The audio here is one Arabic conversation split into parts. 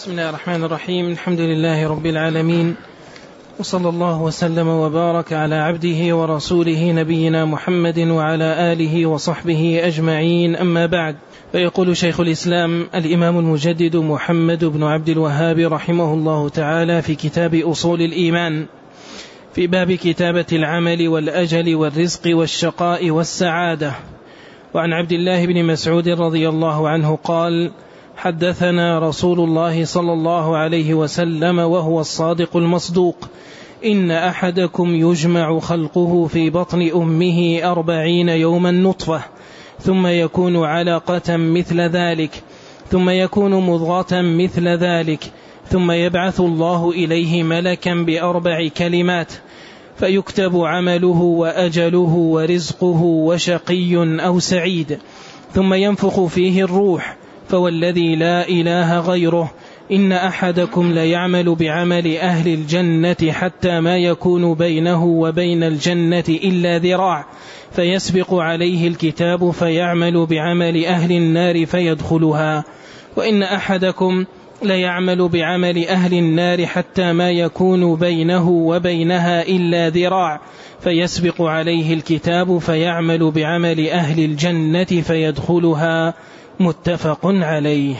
بسم الله الرحمن الرحيم. الحمد لله رب العالمين، وصلى الله وسلم وبارك على عبده ورسوله نبينا محمد وعلى آله وصحبه أجمعين، أما بعد. فيقول شيخ الإسلام الإمام المجدد محمد بن عبد الوهاب رحمه الله تعالى في كتاب أصول الإيمان في باب كتابة العمل والأجل والرزق والشقاء والسعادة: وعن عبد الله بن مسعود رضي الله عنه قال: حدثنا رسول الله صلى الله عليه وسلم وهو الصادق المصدوق: إن أحدكم يجمع خلقه في بطن أمه 40 يوما نطفة، ثم يكون علقة مثل ذلك، ثم يكون مضغة مثل ذلك، ثم يبعث الله إليه ملكا ب4 كلمات، فيكتب عمله وأجله ورزقه وشقي أو سعيد، ثم ينفخ فيه الروح، فوالذي لا إله غيره إن أحدكم ليعمل بعمل أهل الجنة حتى ما يكون بينه وبين الجنة إلا ذراع، فيسبق عليه الكتاب فيعمل بعمل أهل النار فيدخلها، وإن أحدكم ليعمل بعمل أهل النار حتى ما يكون بينه وبينها إلا ذراع، فيسبق عليه الكتاب فيعمل بعمل أهل الجنة فيدخلها. متفق عليه.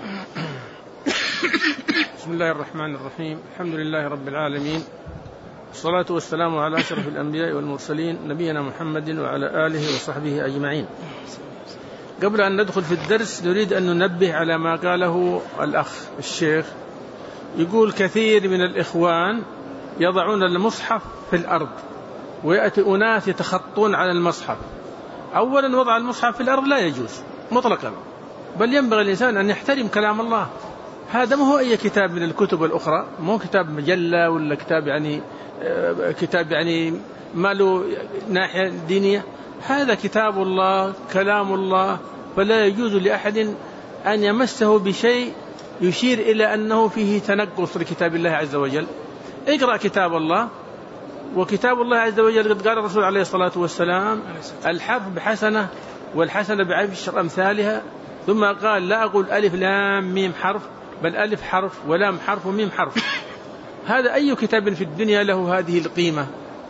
بسم الله الرحمن الرحيم. الحمد لله رب العالمين، والصلاة والسلام على أشرف الأنبياء والمرسلين نبينا محمد وعلى آله وصحبه أجمعين. قبل أن ندخل في الدرس نريد أن ننبه على ما قاله الأخ الشيخ. يقول كثير من الإخوان يضعون المصحف في الأرض، ويأتي أناس يتخطون على المصحف. أولا وضع المصحف في الأرض لا يجوز مطلقا، بل ينبغي الإنسان أن يحترم كلام الله. هذا ما هو أي كتاب من الكتب الأخرى، مو كتاب مجلة ولا كتاب يعني ما له ناحية دينية. هذا كتاب الله، كلام الله، فلا يجوز لأحد أن يمسه بشيء يشير إلى أنه فيه تنقص لكتاب الله عز وجل. اقرأ كتاب الله، وكتاب الله عز وجل قد قال الرسول عليه الصلاة والسلام: الحرف بحسنة والحسنة بعشر أمثالها. ثم قال: لا أقول ألف لام ميم حرف، بل ألف حرف ولام حرف وميم حرف. هذا أي كتاب في الدنيا له هذه القيمة؟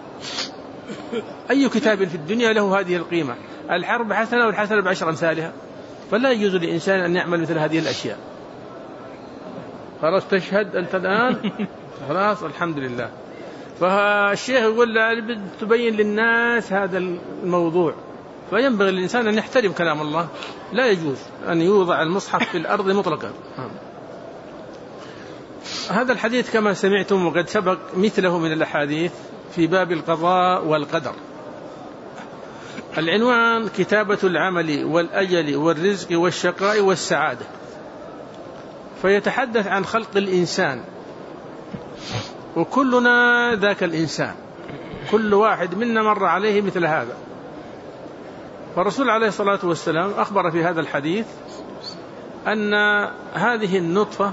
أي كتاب في الدنيا له هذه القيمة؟ الحرف بحسنة والحسنة بعشر أمثالها. فلا يجوز لإنسان أن يعمل مثل هذه الأشياء. خلاص تشهد أنت الآن؟ خلاص الحمد لله. فالشيخ يقول لا تبين للناس هذا الموضوع، فينبغي للإنسان أن يحترم كلام الله. لا يجوز أن يوضع المصحف في الأرض مطلقا. هذا الحديث كما سمعتم وقد سبق مثله من الأحاديث في باب القضاء والقدر. العنوان: كتابة العمل والأجل والرزق والشقاء والسعادة. فيتحدث عن خلق الإنسان، وكلنا ذاك الإنسان، كل واحد منا مر عليه مثل هذا. فالرسول عليه الصلاة والسلام أخبر في هذا الحديث أن هذه النطفة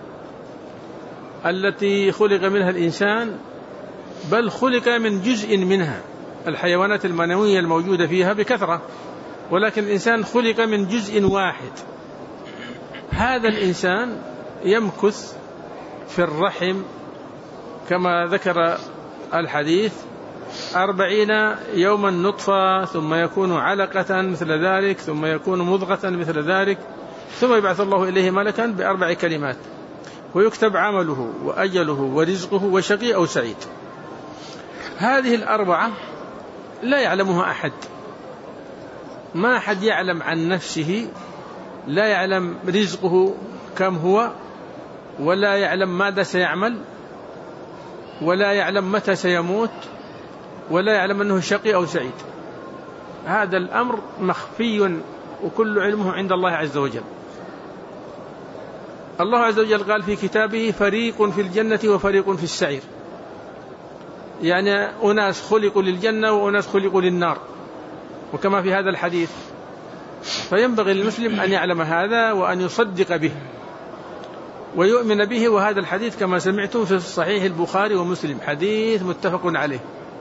التي خلق منها الإنسان، بل خلق من جزء منها. الحيوانات المنوية الموجودة فيها بكثرة، ولكن الإنسان خلق من جزء واحد. هذا الإنسان يمكث في الرحم كما ذكر الحديث 40 يوما نطفة، ثم يكون علقة مثل ذلك، ثم يكون مضغة مثل ذلك، ثم يبعث الله إليه ملكا ب4 كلمات، ويكتب عمله وأجله ورزقه وشقي أو سعيد. هذه ال4 لا يعلمها أحد، ما أحد يعلم عن نفسه، لا يعلم رزقه كم هو، ولا يعلم ماذا سيعمل، ولا يعلم متى سيموت، ولا يعلم أنه شقي أو سعيد. هذا الأمر مخفي، وكل علمه عند الله عز وجل. الله عز وجل قال في كتابه: فريق في الجنة وفريق في السعير. يعني أناس خلقوا للجنة وأناس خلقوا للنار، وكما في هذا الحديث. فينبغي للمسلم أن يعلم هذا وأن يصدق به ويؤمن به. وهذا الحديث كما سمعتم في صحيح البخاري ومسلم، حديث متفق عليه.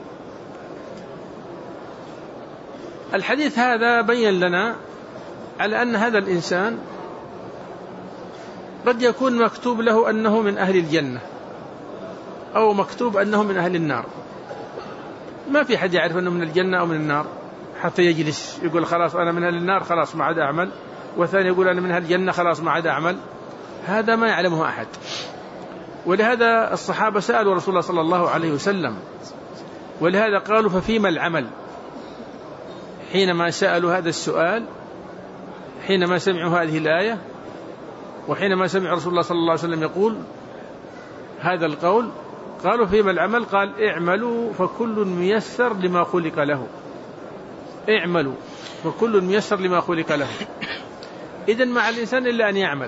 الحديث هذا بين لنا على أن هذا الإنسان قد يكون مكتوب له أنه من أهل الجنة أو مكتوب أنه من أهل النار، ما في حد يعرف أنه من الجنة أو من النار حتى يجلس يقول خلاص أنا من أهل النار خلاص ما عاد أعمل، والثاني يقول أنا من أهل الجنة خلاص ما عاد أعمل. هذا ما يعلمه أحد. ولهذا الصحابة سألوا رسول الله صلى الله عليه وسلم، ولهذا قالوا ففيما العمل؟ حينما سألوا هذا السؤال، حينما سمعوا هذه الآية، وحينما سمع رسول الله صلى الله عليه وسلم يقول هذا القول، قالوا فيما العمل؟ قال اعملوا فكل ميسر لما خلق له. اعملوا فكل ميسر لما خلق له. إذن مع الإنسان إلا أن يعمل.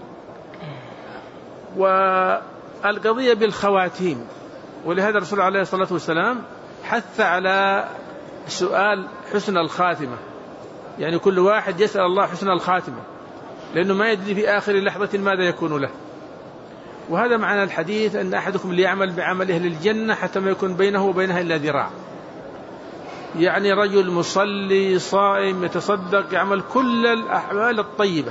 والقضية بالخواتيم، ولهذا الرسول عليه الصلاة والسلام حث على سؤال حسن الخاتمة، يعني كل واحد يسأل الله حسن الخاتمة، لأنه ما يدري في آخر لحظة ماذا يكون له. وهذا معنى الحديث أن أحدكم ليعمل بعمل أهل الجنة حتى ما يكون بينه وبينها إلا ذراع. يعني رجل مصلي صائم يتصدق يعمل كل الأعمال الطيبة،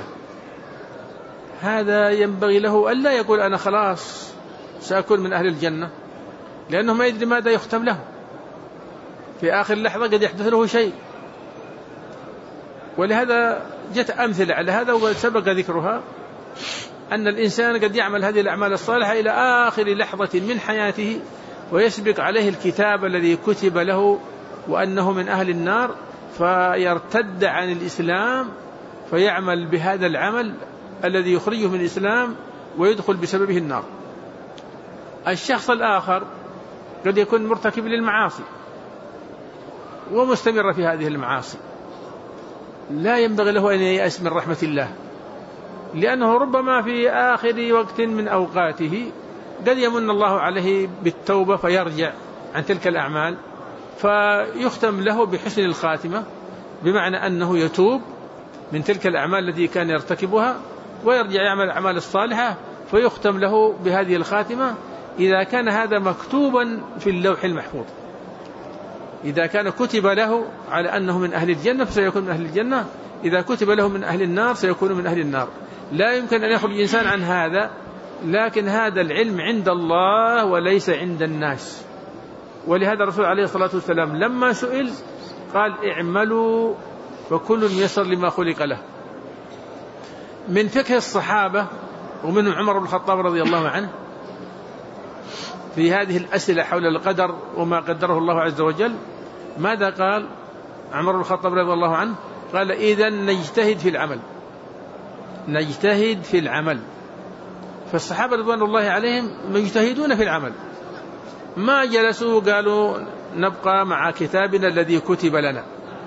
هذا ينبغي له ألا يقول أنا خلاص سأكون من أهل الجنة، لأنه ما يدري ماذا يختم له في آخر لحظة، قد يحدث له شيء. ولهذا جت أمثلة على هذا وسبق ذكرها، أن الإنسان قد يعمل هذه الأعمال الصالحة إلى آخر لحظة من حياته، ويسبق عليه الكتاب الذي كتب له وأنه من أهل النار، فيرتد عن الإسلام فيعمل بهذا العمل الذي يخرجه من الإسلام ويدخل بسببه النار. الشخص الآخر قد يكون مرتكب للمعاصي ومستمر في هذه المعاصي، لا ينبغي له أن ييأس من رحمة الله، لأنه ربما في آخر وقت من أوقاته قد يمن الله عليه بالتوبة فيرجع عن تلك الأعمال، فيختم له بحسن الخاتمة، بمعنى أنه يتوب من تلك الأعمال التي كان يرتكبها ويرجع يعمل الأعمال الصالحة، فيختم له بهذه الخاتمة إذا كان هذا مكتوبا في اللوح المحفوظ. إذا كان كتب له على أنه من أهل الجنة فسيكون من أهل الجنة، إذا كتب له من أهل النار سيكون من أهل النار. لا يمكن أن يخرج الإنسان عن هذا، لكن هذا العلم عند الله وليس عند الناس. ولهذا الرسول عليه الصلاة والسلام لما سئل قال اعملوا فكل يسر لما خلق له. من فقه الصحابة ومنهم عمر بن الخطاب رضي الله عنه في هذه الأسئلة حول القدر وما قدره الله عز وجل، ماذا قال عمر بن الخطاب رضي الله عنه؟ قال إذن نجتهد في العمل، نجتهد في العمل. فالصحابة رضوان الله عليهم يجتهدون في العمل، ما جلسوا قالوا نبقى مع كتابنا الذي كتب لنا.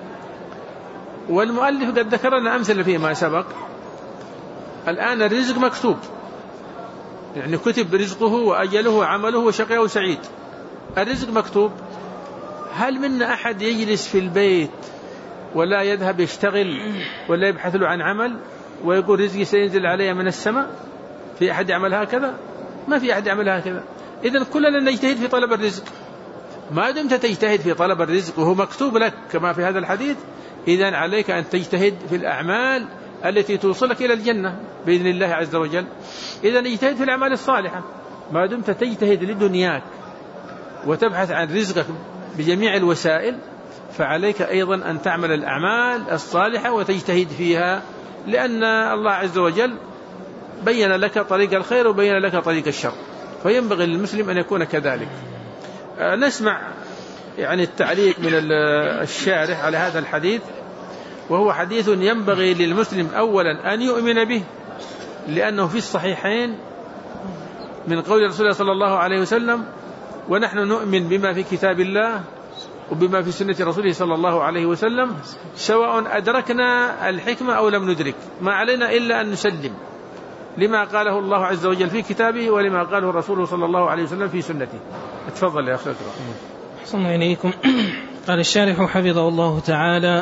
والمؤلف قد ذكرنا أمثلة فيما سبق. الآن الرزق مكتوب، يعني كتب رزقه وأجله وعمله وشقيه وسعيد، الرزق مكتوب. هل منا أحد يجلس في البيت ولا يذهب يشتغل ولا يبحث له عن عمل ويقول رزقي سينزل علي من السماء؟ في أحد يعمل هكذا؟ ما في أحد يعمل هكذا. إذن كلنا نجتهد في طلب الرزق. ما دمت تجتهد في طلب الرزق وهو مكتوب لك كما في هذا الحديث، إذن عليك أن تجتهد في الأعمال التي توصلك إلى الجنة بإذن الله عز وجل. إذن اجتهد في الأعمال الصالحة. ما دمت تجتهد لدنياك وتبحث عن رزقك بجميع الوسائل، فعليك أيضا أن تعمل الأعمال الصالحة وتجتهد فيها، لأن الله عز وجل بين لك طريق الخير وبين لك طريق الشر، فينبغي للمسلم أن يكون كذلك. نسمع يعني التعليق من الشارح على هذا الحديث، وهو حديث ينبغي للمسلم أولا أن يؤمن به، لأنه في الصحيحين من قول رسول الله صلى الله عليه وسلم: ونحن نؤمن بما في كتاب الله وبما في سنة رسوله صلى الله عليه وسلم سواء أدركنا الحكمة أو لم ندرك، ما علينا إلا أن نسلم لما قاله الله عز وجل في كتابه ولما قاله رسوله صلى الله عليه وسلم في سنته. اتفضل يا أخي. أحسن إليكم. قال الشارح حفظه الله تعالى: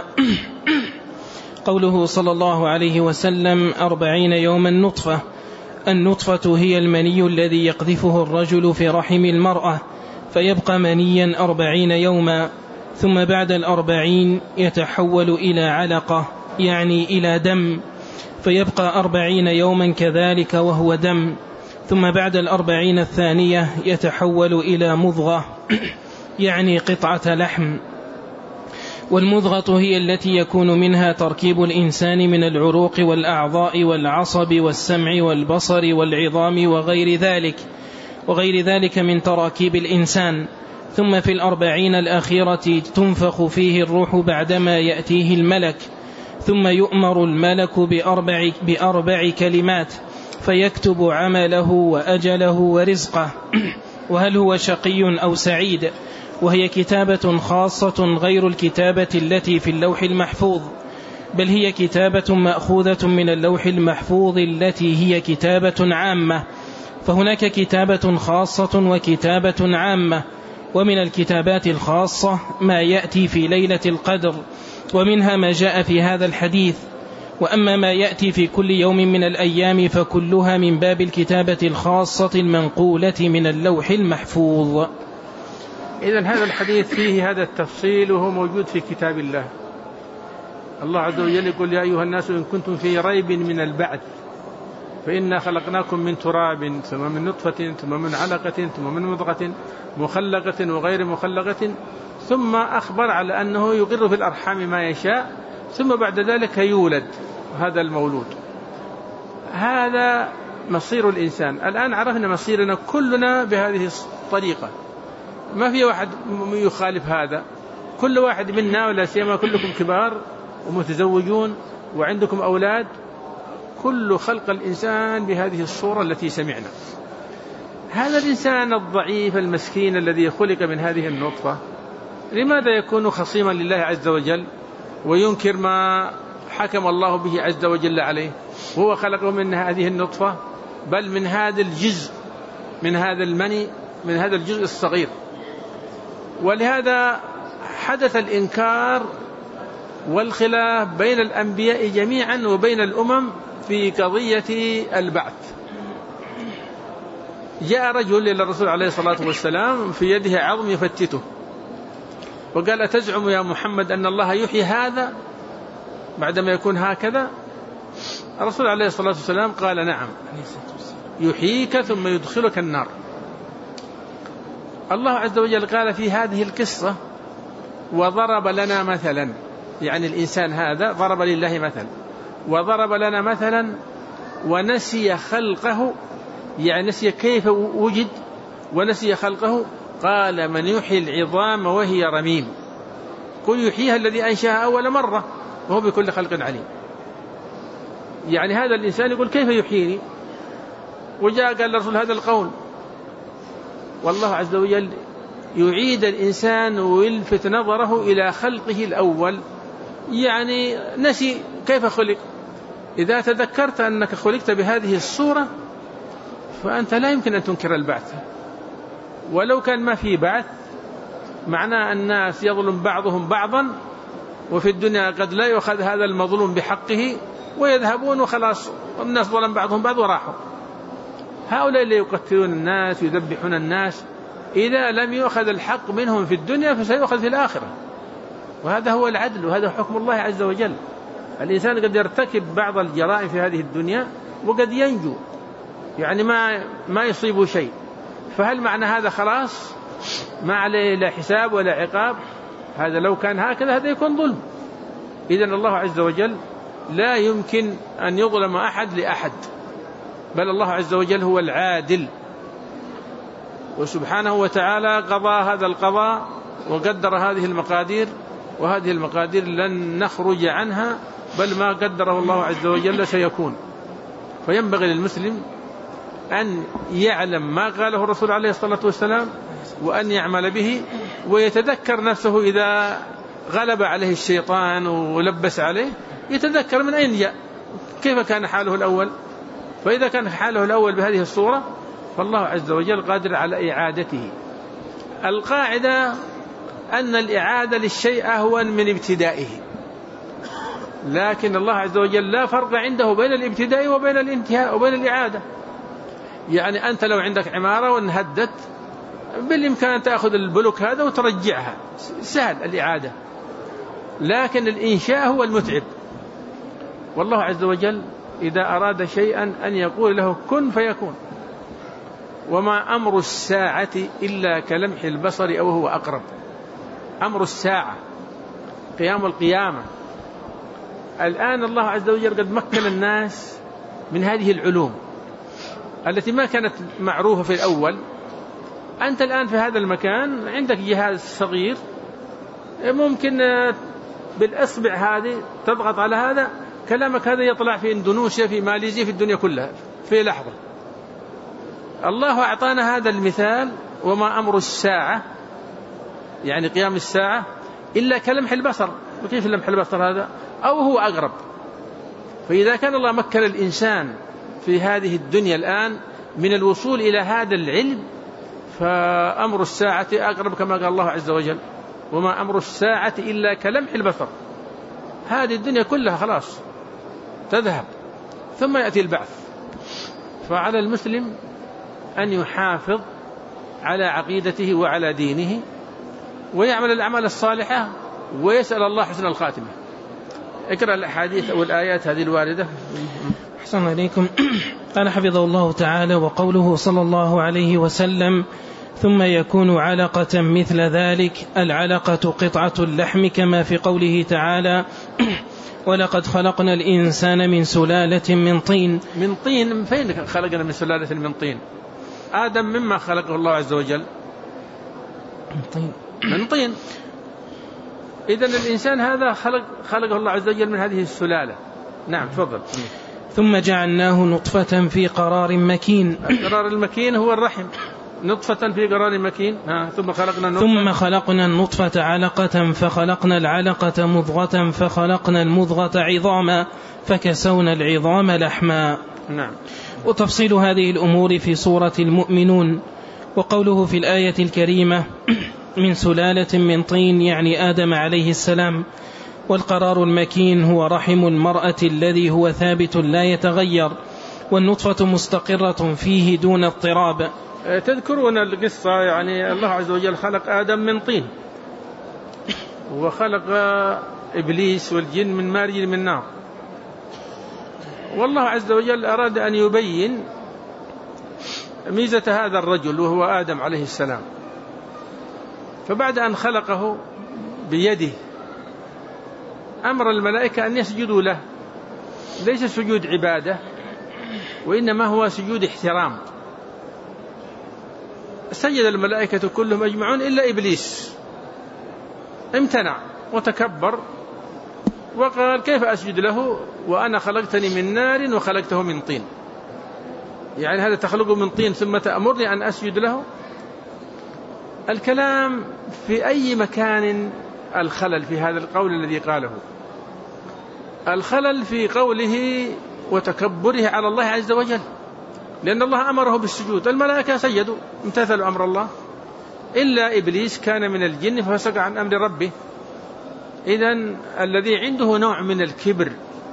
قوله صلى الله عليه وسلم 40 يوما نطفة. النطفة هي المني الذي يقذفه الرجل في رحم المرأة فيبقى منيا 40 يوما، ثم بعد 40 يتحول إلى علقة، يعني إلى دم، فيبقى 40 يوما كذلك وهو دم، ثم بعد 40 الثانية يتحول إلى مضغة يعني قطعة لحم. والمضغة هي التي يكون منها تركيب الإنسان من العروق والأعضاء والعصب والسمع والبصر والعظام وغير ذلك من تراكيب الإنسان. ثم في 40 الأخيرة تنفخ فيه الروح بعدما يأتيه الملك، ثم يؤمر الملك بأربع كلمات فيكتب عمله وأجله ورزقه وهل هو شقي أو سعيد، وهي كتابة خاصة غير الكتابة التي في اللوح المحفوظ، بل هي كتابة مأخوذة من اللوح المحفوظ التي هي كتابة عامة. فهناك كتابة خاصة وكتابة عامة، ومن الكتابات الخاصة ما يأتي في ليلة القدر، ومنها ما جاء في هذا الحديث. وأما ما يأتي في كل يوم من الأيام فكلها من باب الكتابة الخاصة المنقولة من اللوح المحفوظ. إذن هذا الحديث فيه هذا التفصيل وهو موجود في كتاب الله. الله عز وجل يقول: يا أيها الناس إن كنتم في ريب من البعث فإنا خلقناكم من تراب ثم من نطفة ثم من علقة ثم من مضغة مخلقة وغير مخلقة، ثم أخبر على أنه يقر في الأرحام ما يشاء، ثم بعد ذلك يولد هذا المولود. هذا مصير الإنسان. الآن عرفنا مصيرنا كلنا بهذه الطريقة، ما في واحد يخالف هذا. كل واحد منا، ولا سيما كلكم كبار ومتزوجون وعندكم أولاد، كل خلق الإنسان بهذه الصورة التي سمعنا. هذا الإنسان الضعيف المسكين الذي خلق من هذه النطفة، لماذا يكون خصيما لله عز وجل وينكر ما حكم الله به عز وجل عليه؟ هو خلقه من هذه النطفة، بل من هذا الجزء، من هذا المني، من هذا الجزء الصغير. ولهذا حدث الإنكار والخلاف بين الأنبياء جميعا وبين الأمم في قضية البعث. جاء رجل إلى الرسول عليه الصلاة والسلام في يده عظم يفتته، وقال: أتزعم يا محمد أن الله يحيي هذا بعدما يكون هكذا؟ الرسول عليه الصلاة والسلام قال: نعم، يحييك ثم يدخلك النار. الله عز وجل قال في هذه القصة: وضرب لنا مثلا، يعني الإنسان هذا ضرب لله مثلا، وضرب لنا مثلا ونسي خلقه، يعني نسي كيف وجد ونسي خلقه. قال: من يحيي العظام وهي رميم؟ قل يحييها الذي أنشأها أول مرة وهو بكل خلق عليم. يعني هذا الإنسان يقول: كيف يحييني؟ وجاء قال الرسول هذا القول. والله عز وجل يعيد الإنسان ويلفت نظره إلى خلقه الأول، يعني نسي كيف خلق. إذا تذكرت أنك خلقت بهذه الصورة فأنت لا يمكن أن تنكر البعث. ولو كان ما في بعث، معناه الناس يظلم بعضهم بعضا، وفي الدنيا قد لا يؤخذ هذا المظلوم بحقه ويذهبون وخلاص، الناس ظلم بعضهم بعض وراحوا. هؤلاء اللي يقتلون الناس ويذبحون الناس، إذا لم يؤخذ الحق منهم في الدنيا فسيؤخذ في الآخرة. وهذا هو العدل، وهذا حكم الله عز وجل. الإنسان قد يرتكب بعض الجرائم في هذه الدنيا وقد ينجو، يعني ما يصيبه شيء. فهل معنى هذا خلاص ما عليه لا حساب ولا عقاب؟ هذا لو كان هكذا هذا يكون ظلم. إذن الله عز وجل لا يمكن أن يظلم أحد لأحد، بل الله عز وجل هو العادل، وسبحانه وتعالى قضى هذا القضاء وقدر هذه المقادير، وهذه المقادير لن نخرج عنها، بل ما قدره الله عز وجل سيكون. فينبغي للمسلم أن يعلم ما قاله الرسول عليه الصلاة والسلام وأن يعمل به، ويتذكر نفسه إذا غلب عليه الشيطان ولبس عليه، يتذكر من أين جاء، كيف كان حاله الأول. فإذا كان حاله الأول بهذه الصورة فالله عز وجل قادر على إعادته. القاعدة أن الإعادة للشيء أهون من ابتدائه، لكن الله عز وجل لا فرق عنده بين الابتداء وبين الانتهاء وبين الإعادة. يعني أنت لو عندك عمارة وانهدت بالإمكان تأخذ البلوك هذا وترجعها، سهل الإعادة، لكن الإنشاء هو المتعب. والله عز وجل إذا أراد شيئا أن يقول له كن فيكون. وما أمر الساعة إلا كلمح البصر أو هو أقرب. أمر الساعة قيام القيامة. الآن الله عز وجل قد مكن الناس من هذه العلوم التي ما كانت معروفة في الأول. أنت الآن في هذا المكان عندك جهاز صغير ممكن بالأصبع هذه تضغط على هذا، كلامك هذا يطلع في إندونيسيا، في ماليزيا، في الدنيا كلها في لحظة. الله أعطانا هذا المثال. وما أمر الساعة يعني قيام الساعة إلا كلمح البصر. وكيف لمح البصر هذا؟ أو هو أقرب. فإذا كان الله مكن الإنسان في هذه الدنيا الآن من الوصول إلى هذا العلم، فأمر الساعة أقرب كما قال الله عز وجل. وما أمر الساعة إلا كلمح البصر. هذه الدنيا كلها خلاص تذهب ثم يأتي البعث. فعلى المسلم أن يحافظ على عقيدته وعلى دينه ويعمل الأعمال الصالحة ويسأل الله حسن الخاتمة. اقرأ الأحاديث أو الآيات هذه الواردة. أحسن عليكم. قال حفظه الله تعالى: وقوله صلى الله عليه وسلم: ثم يكون علقة مثل ذلك. العلقة قطعة اللحم كما في قوله تعالى: ولقد خلقنا الإنسان من سلالة من طين. من طين؟ فين خلقنا من سلالة من طين؟ آدم مما خلقه الله عز وجل من طين. إذن الإنسان هذا خلقه الله عز وجل من هذه السلالة. نعم تفضل. ثم جعلناه نطفة في قرار مكين. القرار المكين هو الرحم. نطفة في قرار مكين. ثم خلقنا النطفة علقة فخلقنا العلقة مضغة فخلقنا المضغة عظاما فكسونا العظام لحما. نعم. وتفصيل هذه الأمور في سورة المؤمنون. وقوله في الآية الكريمة: من سلالة من طين يعني آدم عليه السلام. والقرار المكين هو رحم المرأة الذي هو ثابت لا يتغير، والنطفة مستقرة فيه دون اضطراب. تذكرون القصة يعني الله عز وجل خلق آدم من طين وخلق إبليس والجن من مارج من نار. والله عز وجل أراد أن يبين ميزة هذا الرجل وهو آدم عليه السلام. فبعد أن خلقه بيده أمر الملائكة أن يسجدوا له، ليس سجود عبادة وإنما هو سجود احترام. سجد الملائكة كلهم أجمعون إلا إبليس، امتنع وتكبر وقال: كيف أسجد له وأنا خلقتني من نار وخلقته من طين؟ يعني هذا تخلقه من طين ثم تأمرني أن أسجد له؟ الكلام في أي مكان الخلل في هذا القول الذي قاله؟ الخلل في قوله وتكبره على الله عز وجل، لأن الله أمره بالسجود. الملائكة سجدوا امتثلوا أمر الله إلا إبليس كان من الجن ففسق عن أمر ربه. إذن الذي عنده نوع من الكبر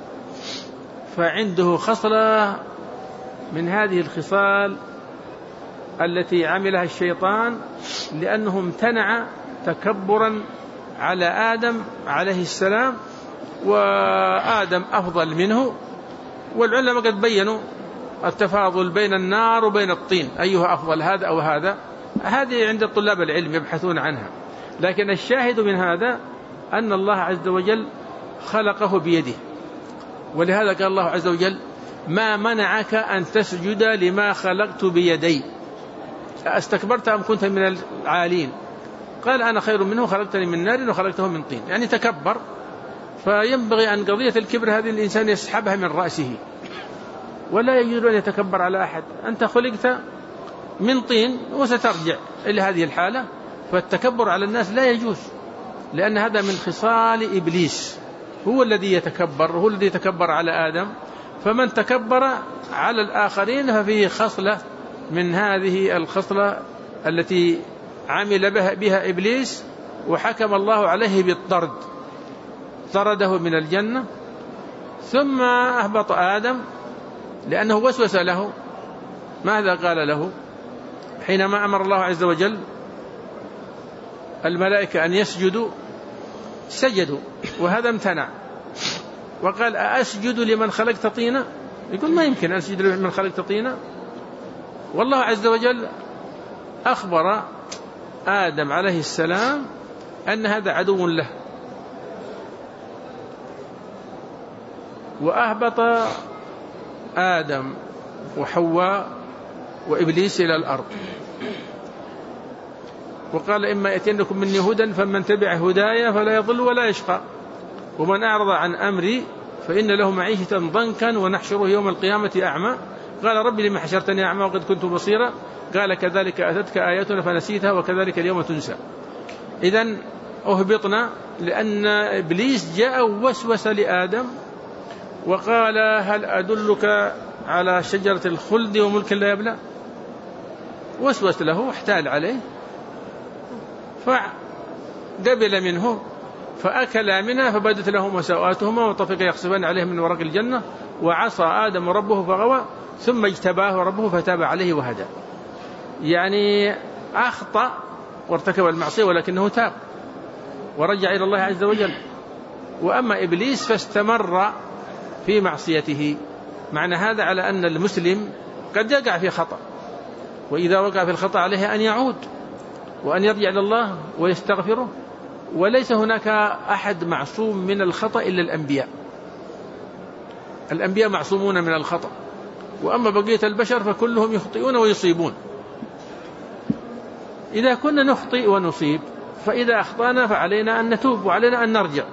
فعنده خصلة من هذه الخصال التي عملها الشيطان، لأنه امتنع تكبرا على آدم عليه السلام، وآدم أفضل منه. والعلماء قد بينوا التفاضل بين النار وبين الطين، أيها أفضل هذا أو هذا، هذه عند طلاب العلم يبحثون عنها. لكن الشاهد من هذا أن الله عز وجل خلقه بيده. ولهذا قال الله عز وجل: ما منعك أن تسجد لما خلقت بيدي أستكبرت أم كنت من العالين؟ قال: أنا خير منه خلقتني من نار وخلقته من طين، يعني تكبر. فينبغي أن قضية الكبر هذه الإنسان يسحبها من رأسه، ولا يجوز أن يتكبر على أحد. أنت خلقت من طين وسترجع إلى هذه الحالة، فالتكبر على الناس لا يجوز، لأن هذا من خصال إبليس، هو الذي يتكبر، هو الذي يتكبر على آدم. فمن تكبر على الآخرين ففيه خصلة من هذه الخصلة التي عمل بها إبليس، وحكم الله عليه بالطرد، طرده من الجنة ثم أهبط آدم لأنه وسوس له. ماذا قال له حينما أمر الله عز وجل الملائكة أن يسجدوا؟ سجدوا وهذا امتنع وقال: أأسجد لمن خلقت طينا؟ يقول ما يمكن أسجد من خلقت طينا. والله عز وجل أخبر آدم عليه السلام أن هذا عدو له، وأهبط آدم وحواء وإبليس إلى الأرض، وقال إما يأتينكم مني هدى فمن تبع هدايا فلا يضل ولا يشقى، ومن أعرض عن أمري فإن له معيشة ضنكا ونحشره يوم القيامة أعمى. قال رب لما حشرتني أعمى وقد كنت بصيرا؟ قال كذلك أتتك آياتنا فنسيتها وكذلك اليوم تنسى. إذن أهبطنا لأن إبليس جاء ووسوس لآدم وقال هل أدلك على شجرة الخلد وملك لا يبلى؟ وسوس له واحتال عليه فقبل منه فأكلا منها فبدت لهما سوآتهما وطفقا يخصفان عليه من ورق الجنة، وعصى آدم ربه فغوى ثم اجتباه ربه فتاب عليه وهدى. يعني أخطأ وارتكب المعصية ولكنه تاب ورجع إلى الله عز وجل. وأما إبليس فاستمر في معصيته. معنى هذا على أن المسلم قد يقع في خطأ، وإذا وقع في الخطأ عليه أن يعود وأن يرجع إلى الله ويستغفره، وليس هناك أحد معصوم من الخطأ إلا الأنبياء. الأنبياء معصومون من الخطأ، وأما بقية البشر فكلهم يخطئون ويصيبون. إذا كنا نخطئ ونصيب فإذا أخطأنا فعلينا أن نتوب وعلينا أن نرجع،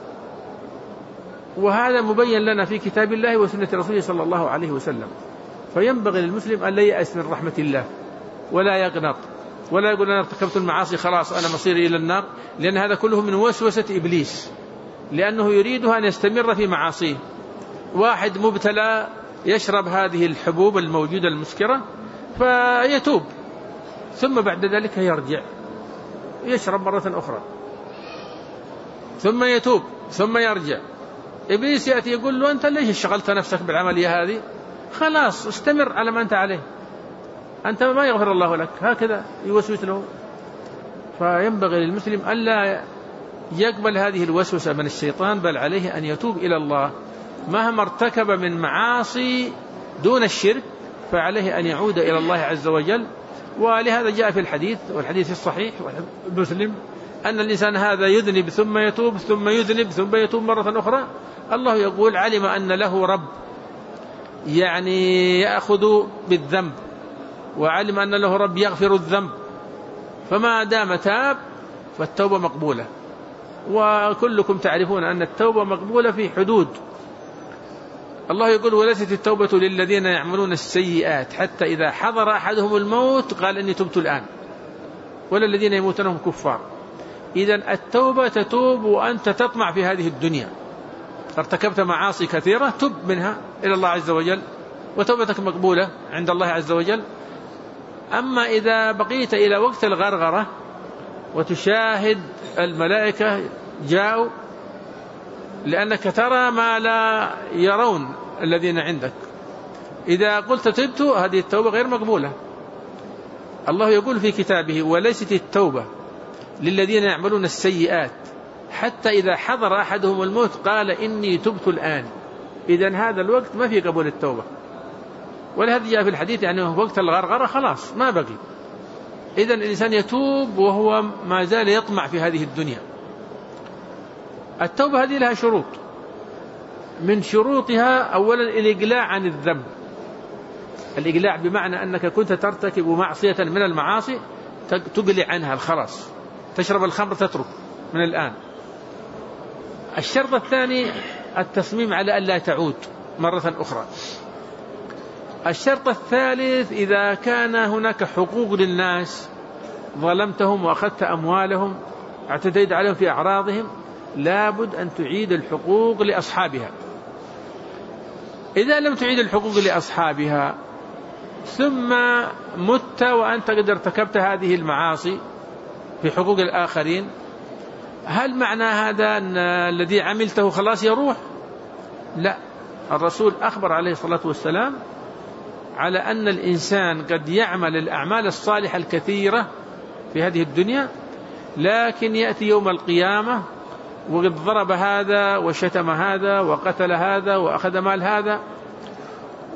وهذا مبين لنا في كتاب الله وسنة رسوله صلى الله عليه وسلم. فينبغي للمسلم أن لا يأس من رحمة الله ولا يقنط ولا يقول أنا ارتكبت المعاصي خلاص أنا مصيري إلى النار، لأن هذا كله من وسوسة إبليس، لأنه يريدها أن يستمر في معاصيه. واحد مبتلى يشرب هذه الحبوب الموجودة المسكرة فيتوب، ثم بعد ذلك يرجع يشرب مرة أخرى، ثم يتوب ثم يرجع. إبليس يأتي يقول له أنت ليش شغلت نفسك بالعملية هذه؟ خلاص استمر على ما أنت عليه، أنت ما يغفر الله لك. هكذا يوسوس له. فينبغي للمسلم ألا يقبل هذه الوسوسة من الشيطان، بل عليه أن يتوب إلى الله مهما ارتكب من معاصي دون الشرك، فعليه أن يعود إلى الله عز وجل. ولهذا جاء في الحديث، والحديث الصحيح مسلم، أن الإنسان هذا يذنب ثم يتوب ثم يذنب ثم يتوب مرة أخرى. الله يقول علم أن له رب يعني يأخذ بالذنب، وعلم أن له رب يغفر الذنب، فما دام تاب فالتوبة مقبولة. وكلكم تعرفون أن التوبة مقبولة في حدود. الله يقول وليست التوبة للذين يعملون السيئات حتى إذا حضر أحدهم الموت قال إني تبت الآن، ولا الذين يموتون هم كفار. إذن التوبة تتوب وأنت تطمع في هذه الدنيا، ارتكبت معاصي كثيرة تب منها إلى الله عز وجل وتوبتك مقبولة عند الله عز وجل. أما إذا بقيت إلى وقت الغرغرة وتشاهد الملائكة جاءوا، لأنك ترى ما لا يرون الذين عندك، إذا قلت تبت هذه التوبة غير مقبولة. الله يقول في كتابه وليست التوبة للذين يعملون السيئات حتى إذا حضر أحدهم الموت قال إني تبت الآن. إذن هذا الوقت ما في قبول التوبة. ولهذا جاء في الحديث يعني وقت الغرغرة خلاص ما بقي. إذن الإنسان يتوب وهو ما زال يطمع في هذه الدنيا. التوبة هذه لها شروط، من شروطها أولا الإقلاع عن الذنب. الإقلاع بمعنى أنك كنت ترتكب معصية من المعاصي تقلع عنها خلاص، تشرب الخمر تترك من الآن. الشرط الثاني التصميم على أن لا تعود مرة أخرى. الشرط الثالث إذا كان هناك حقوق للناس ظلمتهم وأخذت أموالهم اعتديت عليهم في أعراضهم لابد أن تعيد الحقوق لأصحابها. إذا لم تعيد الحقوق لأصحابها ثم مت وأنت قد ارتكبت هذه المعاصي في حقوق الآخرين، هل معنى هذا أن الذي عملته خلاص يروح؟ لا، الرسول أخبر عليه الصلاة والسلام على أن الإنسان قد يعمل الأعمال الصالحة الكثيرة في هذه الدنيا، لكن يأتي يوم القيامة وقد ضرب هذا وشتم هذا وقتل هذا وأخذ مال هذا،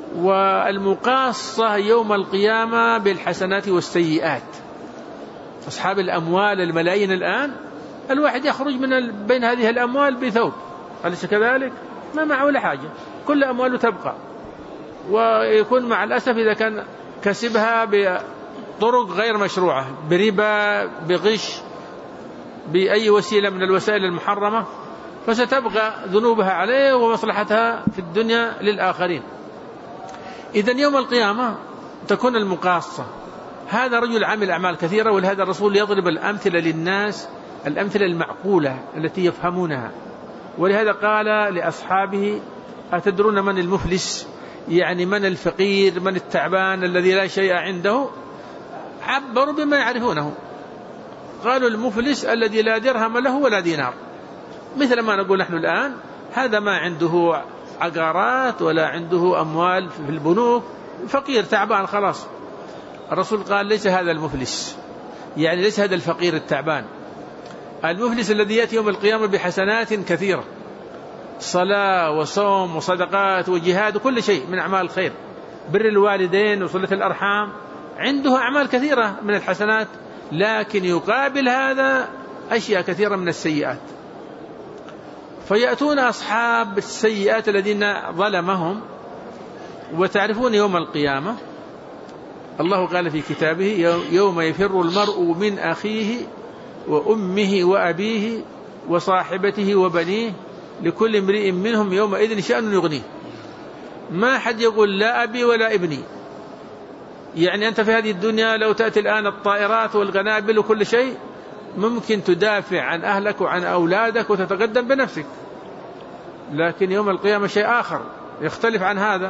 والمقاصة يوم القيامة بالحسنات والسيئات. أصحاب الأموال الملايين الآن الواحد يخرج من بين هذه الأموال بثوب، أليس كذلك؟ ما معه ولا حاجة، كل أمواله تبقى، ويكون مع الأسف إذا كان كسبها بطرق غير مشروعة، بربا، بغش، بأي وسيلة من الوسائل المحرمة، فستبقى ذنوبها عليه ومصلحتها في الدنيا للآخرين. إذن يوم القيامة تكون المقاصة. هذا رجل عمل أعمال كثيرة، ولهذا الرسول يضرب الأمثلة للناس، الأمثلة المعقولة التي يفهمونها. ولهذا قال لأصحابه: أتدرون من المفلس؟ يعني من الفقير، من التعبان الذي لا شيء عنده؟ عبروا بما يعرفونه، قالوا: المفلس الذي لا درهم له ولا دينار، مثل ما نقول نحن الآن، هذا ما عنده عقارات ولا عنده أموال في البنوك، فقير تعبان خلاص. الرسول قال: ليس هذا المفلس، يعني ليس هذا الفقير التعبان. المفلس الذي يأتي يوم القيامة بحسنات كثيرة، صلاة وصوم وصدقات وجهاد وكل شيء من أعمال الخير، بر الوالدين وصلة الأرحام، عنده أعمال كثيرة من الحسنات، لكن يقابل هذا أشياء كثيرة من السيئات. فيأتون أصحاب السيئات الذين ظلمهم، وتعرفون يوم القيامة الله قال في كتابه: يوم يفر المرء من أخيه وأمه وأبيه وصاحبته وبنيه لكل امرئ منهم يومئذ شأن يغنيه. ما حد يقول لا أبي ولا ابني. يعني أنت في هذه الدنيا لو تأتي الآن الطائرات والقنابل وكل شيء، ممكن تدافع عن أهلك وعن أولادك وتتقدم بنفسك، لكن يوم القيامة شيء آخر يختلف عن هذا.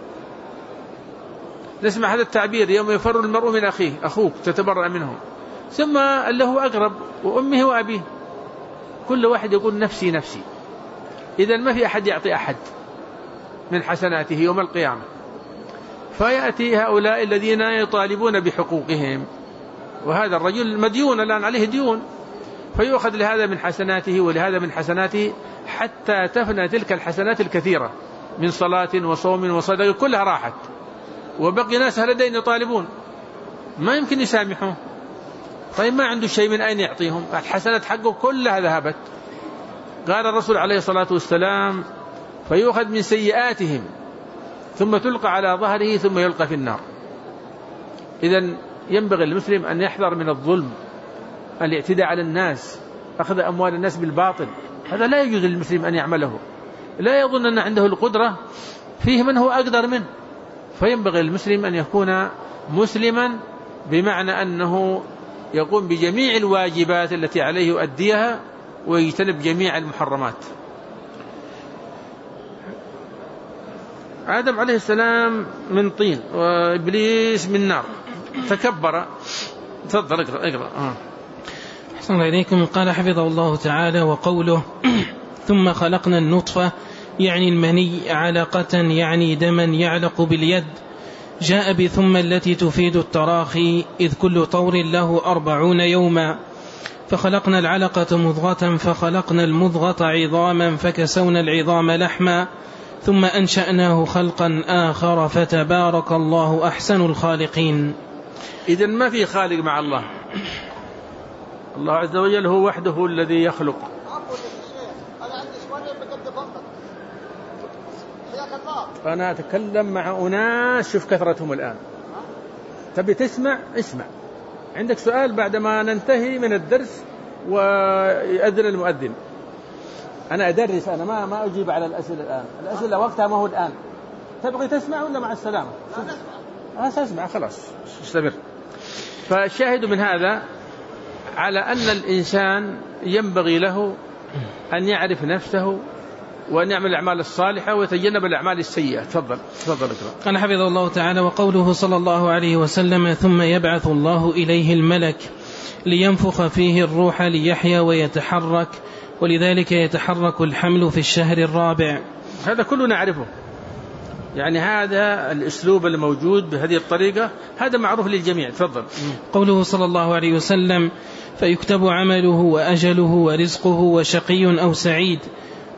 نسمع هذا التعبير: يوم يفر المرء من أخيه، أخوك تتبرأ منه، ثم اللي هو أقرب، وأمه وأبيه، كل واحد يقول نفسي نفسي. إذن ما في أحد يعطي أحد من حسناته يوم القيامة. فيأتي هؤلاء الذين يطالبون بحقوقهم، وهذا الرجل مديون الآن، عليه ديون، فيؤخذ لهذا من حسناته ولهذا من حسناته، حتى تفنى تلك الحسنات الكثيرة من صلاة وصوم وصدقة كلها راحت، وبقي ناس هلدين يطالبون، ما يمكن يسامحوه. طيب ما عنده شيء، من أين يعطيهم؟ الحسنات حقه كلها ذهبت. قال الرسول عليه الصلاة والسلام: فيؤخذ من سيئاتهم ثم تلقى على ظهره ثم يلقى في النار. إذن ينبغي المسلم أن يحذر من الظلم، الاعتداء على الناس، أخذ أموال الناس بالباطل، هذا لا يجوز للمسلم أن يعمله. لا يظن أن عنده القدرة، فيه من هو أقدر منه. فينبغي للمسلم أن يكون مسلما بمعنى أنه يقوم بجميع الواجبات التي عليه يؤديها، ويجتنب جميع المحرمات. آدم عليه السلام من طين، وإبليس من نار، تكبر. تفضل اقرأ. أحسن إليكم. قال حفظه الله تعالى: وقوله: ثم خلقنا النطفة، يعني المني، علقة يعني دما يعلق باليد، جاء بثم التي تفيد التراخي، إذ كل طور له 40 يوما. فخلقنا العلقة مضغة، فخلقنا المضغة عظاما، فكسونا العظام لحما، ثم أنشأناه خلقا آخر، فتبارك الله أحسن الخالقين. إذن ما في خالق مع الله، الله عز وجل هو وحده الذي يخلق. أنا أتكلم مع أناس شوف كثرتهم الآن، تبي تسمع اسمع، عندك سؤال بعدما ننتهي من الدرس ويأذن المؤذن. أنا أدرس، أنا ما أجيب على الأسئلة الآن، الأسئلة وقتها ما هو الآن. تبغي تسمع ولا مع السلامة؟ أسمع خلاص، استمر. فالشاهد من هذا على أن الإنسان ينبغي له أن يعرف نفسه وأن يعمل الأعمال الصالحة ويتجنب الأعمال السيئة. تفضل اقرأ. قال حفظه الله تعالى: وقوله صلى الله عليه وسلم: ثم يبعث الله إليه الملك لينفخ فيه الروح ليحيى ويتحرك، ولذلك يتحرك الحمل في الشهر الرابع. هذا كله نعرفه، يعني هذا الأسلوب الموجود بهذه الطريقة هذا معروف للجميع. تفضل. قوله صلى الله عليه وسلم: فيكتب عمله وأجله ورزقه وشقي أو سعيد،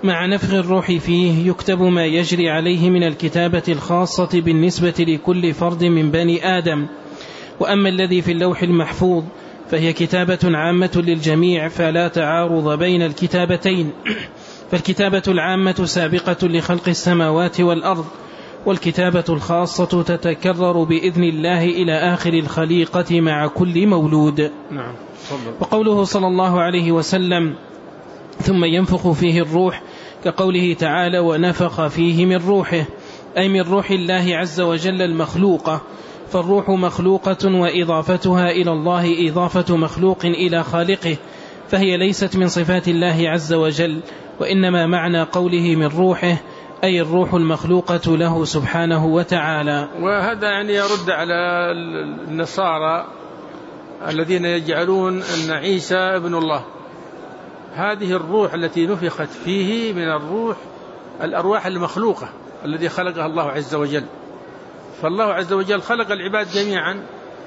مع نفخ الروح فيه يكتب ما يجري عليه من الكتابة الخاصة بالنسبة لكل فرد من بني آدم. وأما الذي في اللوح المحفوظ فهي كتابة عامة للجميع، فلا تعارض بين الكتابتين، فالكتابة العامة سابقة لخلق السماوات والأرض، والكتابة الخاصة تتكرر بإذن الله إلى آخر الخليقة مع كل مولود. نعم. وقوله صلى الله عليه وسلم ثم ينفخ فيه الروح كقوله تعالى ونفخ فيه من روحه، أي من روح الله عز وجل المخلوقة، فالروح مخلوقة وإضافتها إلى الله إضافة مخلوق إلى خالقه، فهي ليست من صفات الله عز وجل، وإنما معنى قوله من روحه أي الروح المخلوقة له سبحانه وتعالى. وهذا يعني يرد على النصارى الذين يجعلون أن عيسى ابن الله. هذه الروح التي نفخت فيه من الأرواح المخلوقة الذي خلقها الله عز وجل، فالله عز وجل خلق العباد جميعا،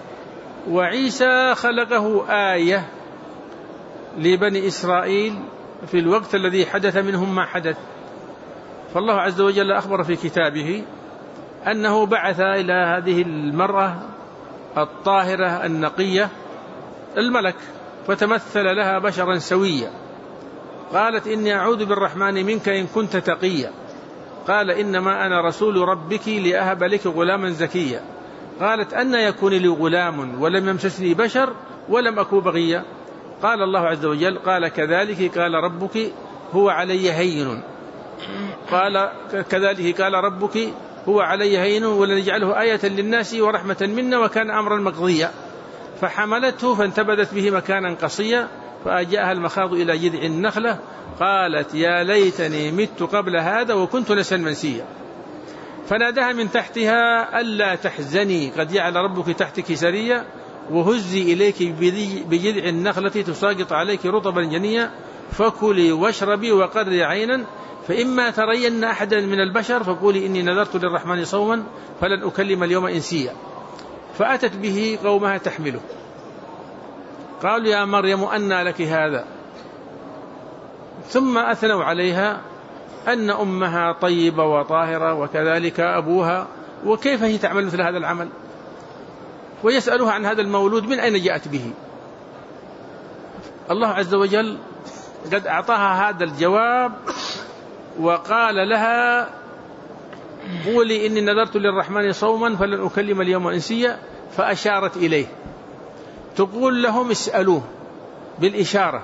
وعيسى خلقه آية لبني إسرائيل في الوقت الذي حدث منهم ما حدث. فالله عز وجل أخبر في كتابه أنه بعث إلى هذه المرأة الطاهرة النقية الملك، فتمثل لها بشرا سويا، قالت إني أعوذ بالرحمن منك إن كنت تقيا، قال إنما أنا رسول ربك لأهب لك غلاما زكيا، قالت أن يكون لي غلام ولم يمسسني بشر ولم أكو بغيا، قال الله عز وجل قال كذلك قال ربك هو علي هين، قال كذلك قال ربك هو علي هين ولنجعله آية للناس ورحمة منا وكان أمرا مقضيا، فحملته فانتبذت به مكانا قصيا، فأجاءها المخاض إلى جذع النخلة قالت يا ليتني مت قبل هذا وكنت نسيا منسيا، فناداها من تحتها ألا تحزني قد جعل ربك تحتك سريا، وهزي إليك بجذع النخلة تساقط عليك رطبا جنيا، فكلي واشربي وقري عينا، فإما ترين أحدا من البشر فقولي إني نذرت للرحمن صوما فلن أكلم اليوم إنسيا. فأتت به قومها تحمله، قالوا يا مريم أنى لك هذا، ثم أثنوا عليها أن أمها طيبة وطاهرة وكذلك أبوها، وكيف هي تعمل مثل هذا العمل، ويسألوها عن هذا المولود من أين جاءت به. الله عز وجل قد أعطاها هذا الجواب وقال لها قولي إني نذرت للرحمن صوما فلن أكلم اليوم إنسيا، فأشارت إليه، تقول لهم اسألوه بالإشارة،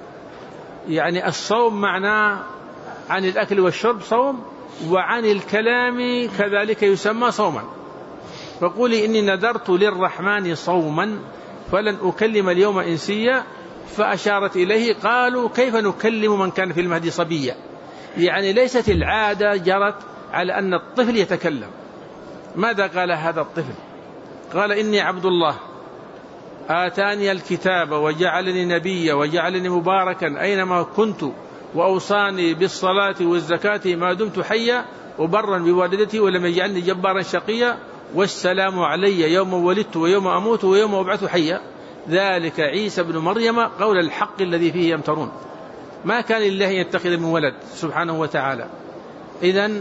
يعني الصوم معناه عن الأكل والشرب صوم، وعن الكلام كذلك يسمى صوما، فقولي إني نذرت للرحمن صوما فلن أكلم اليوم إنسيا، فأشارت إليه، قالوا كيف نكلم من كان في المهد صبيا، يعني ليست العادة جرت على أن الطفل يتكلم. ماذا قال هذا الطفل؟ قال إني عبد الله آتاني الكتاب وجعلني نبيا وجعلني مباركا أينما كنت وأوصاني بالصلاة والزكاة ما دمت حيا وبرا بوالدتي ولم يجعلني جبارا شقيا والسلام علي يوم ولدت ويوم أموت ويوم أبعث حيا ذلك عيسى بن مريم قول الحق الذي فيه يمترون. ما كان لله يتخذ من ولد سبحانه وتعالى. إذن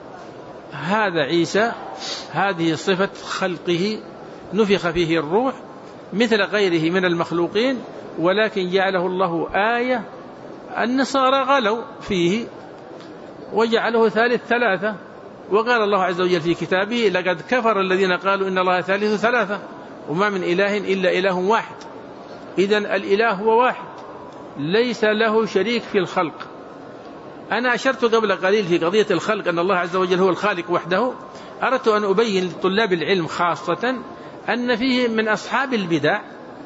هذا عيسى هذه صفة خلقه نفخ فيه الروح مثل غيره من المخلوقين، ولكن جعله الله آية. النصارى غلوا فيه وجعله ثالث ثلاثة، وقال الله عز وجل في كتابه لقد كفر الذين قالوا إن الله ثالث ثلاثة وما من إله إلا إله واحد. إذن الإله هو واحد ليس له شريك في الخلق. أنا أشرت قبل قليل في قضية الخلق أن الله عز وجل هو الخالق وحده. أردت أن أبين لطلاب العلم خاصة أن فيه من أصحاب البدع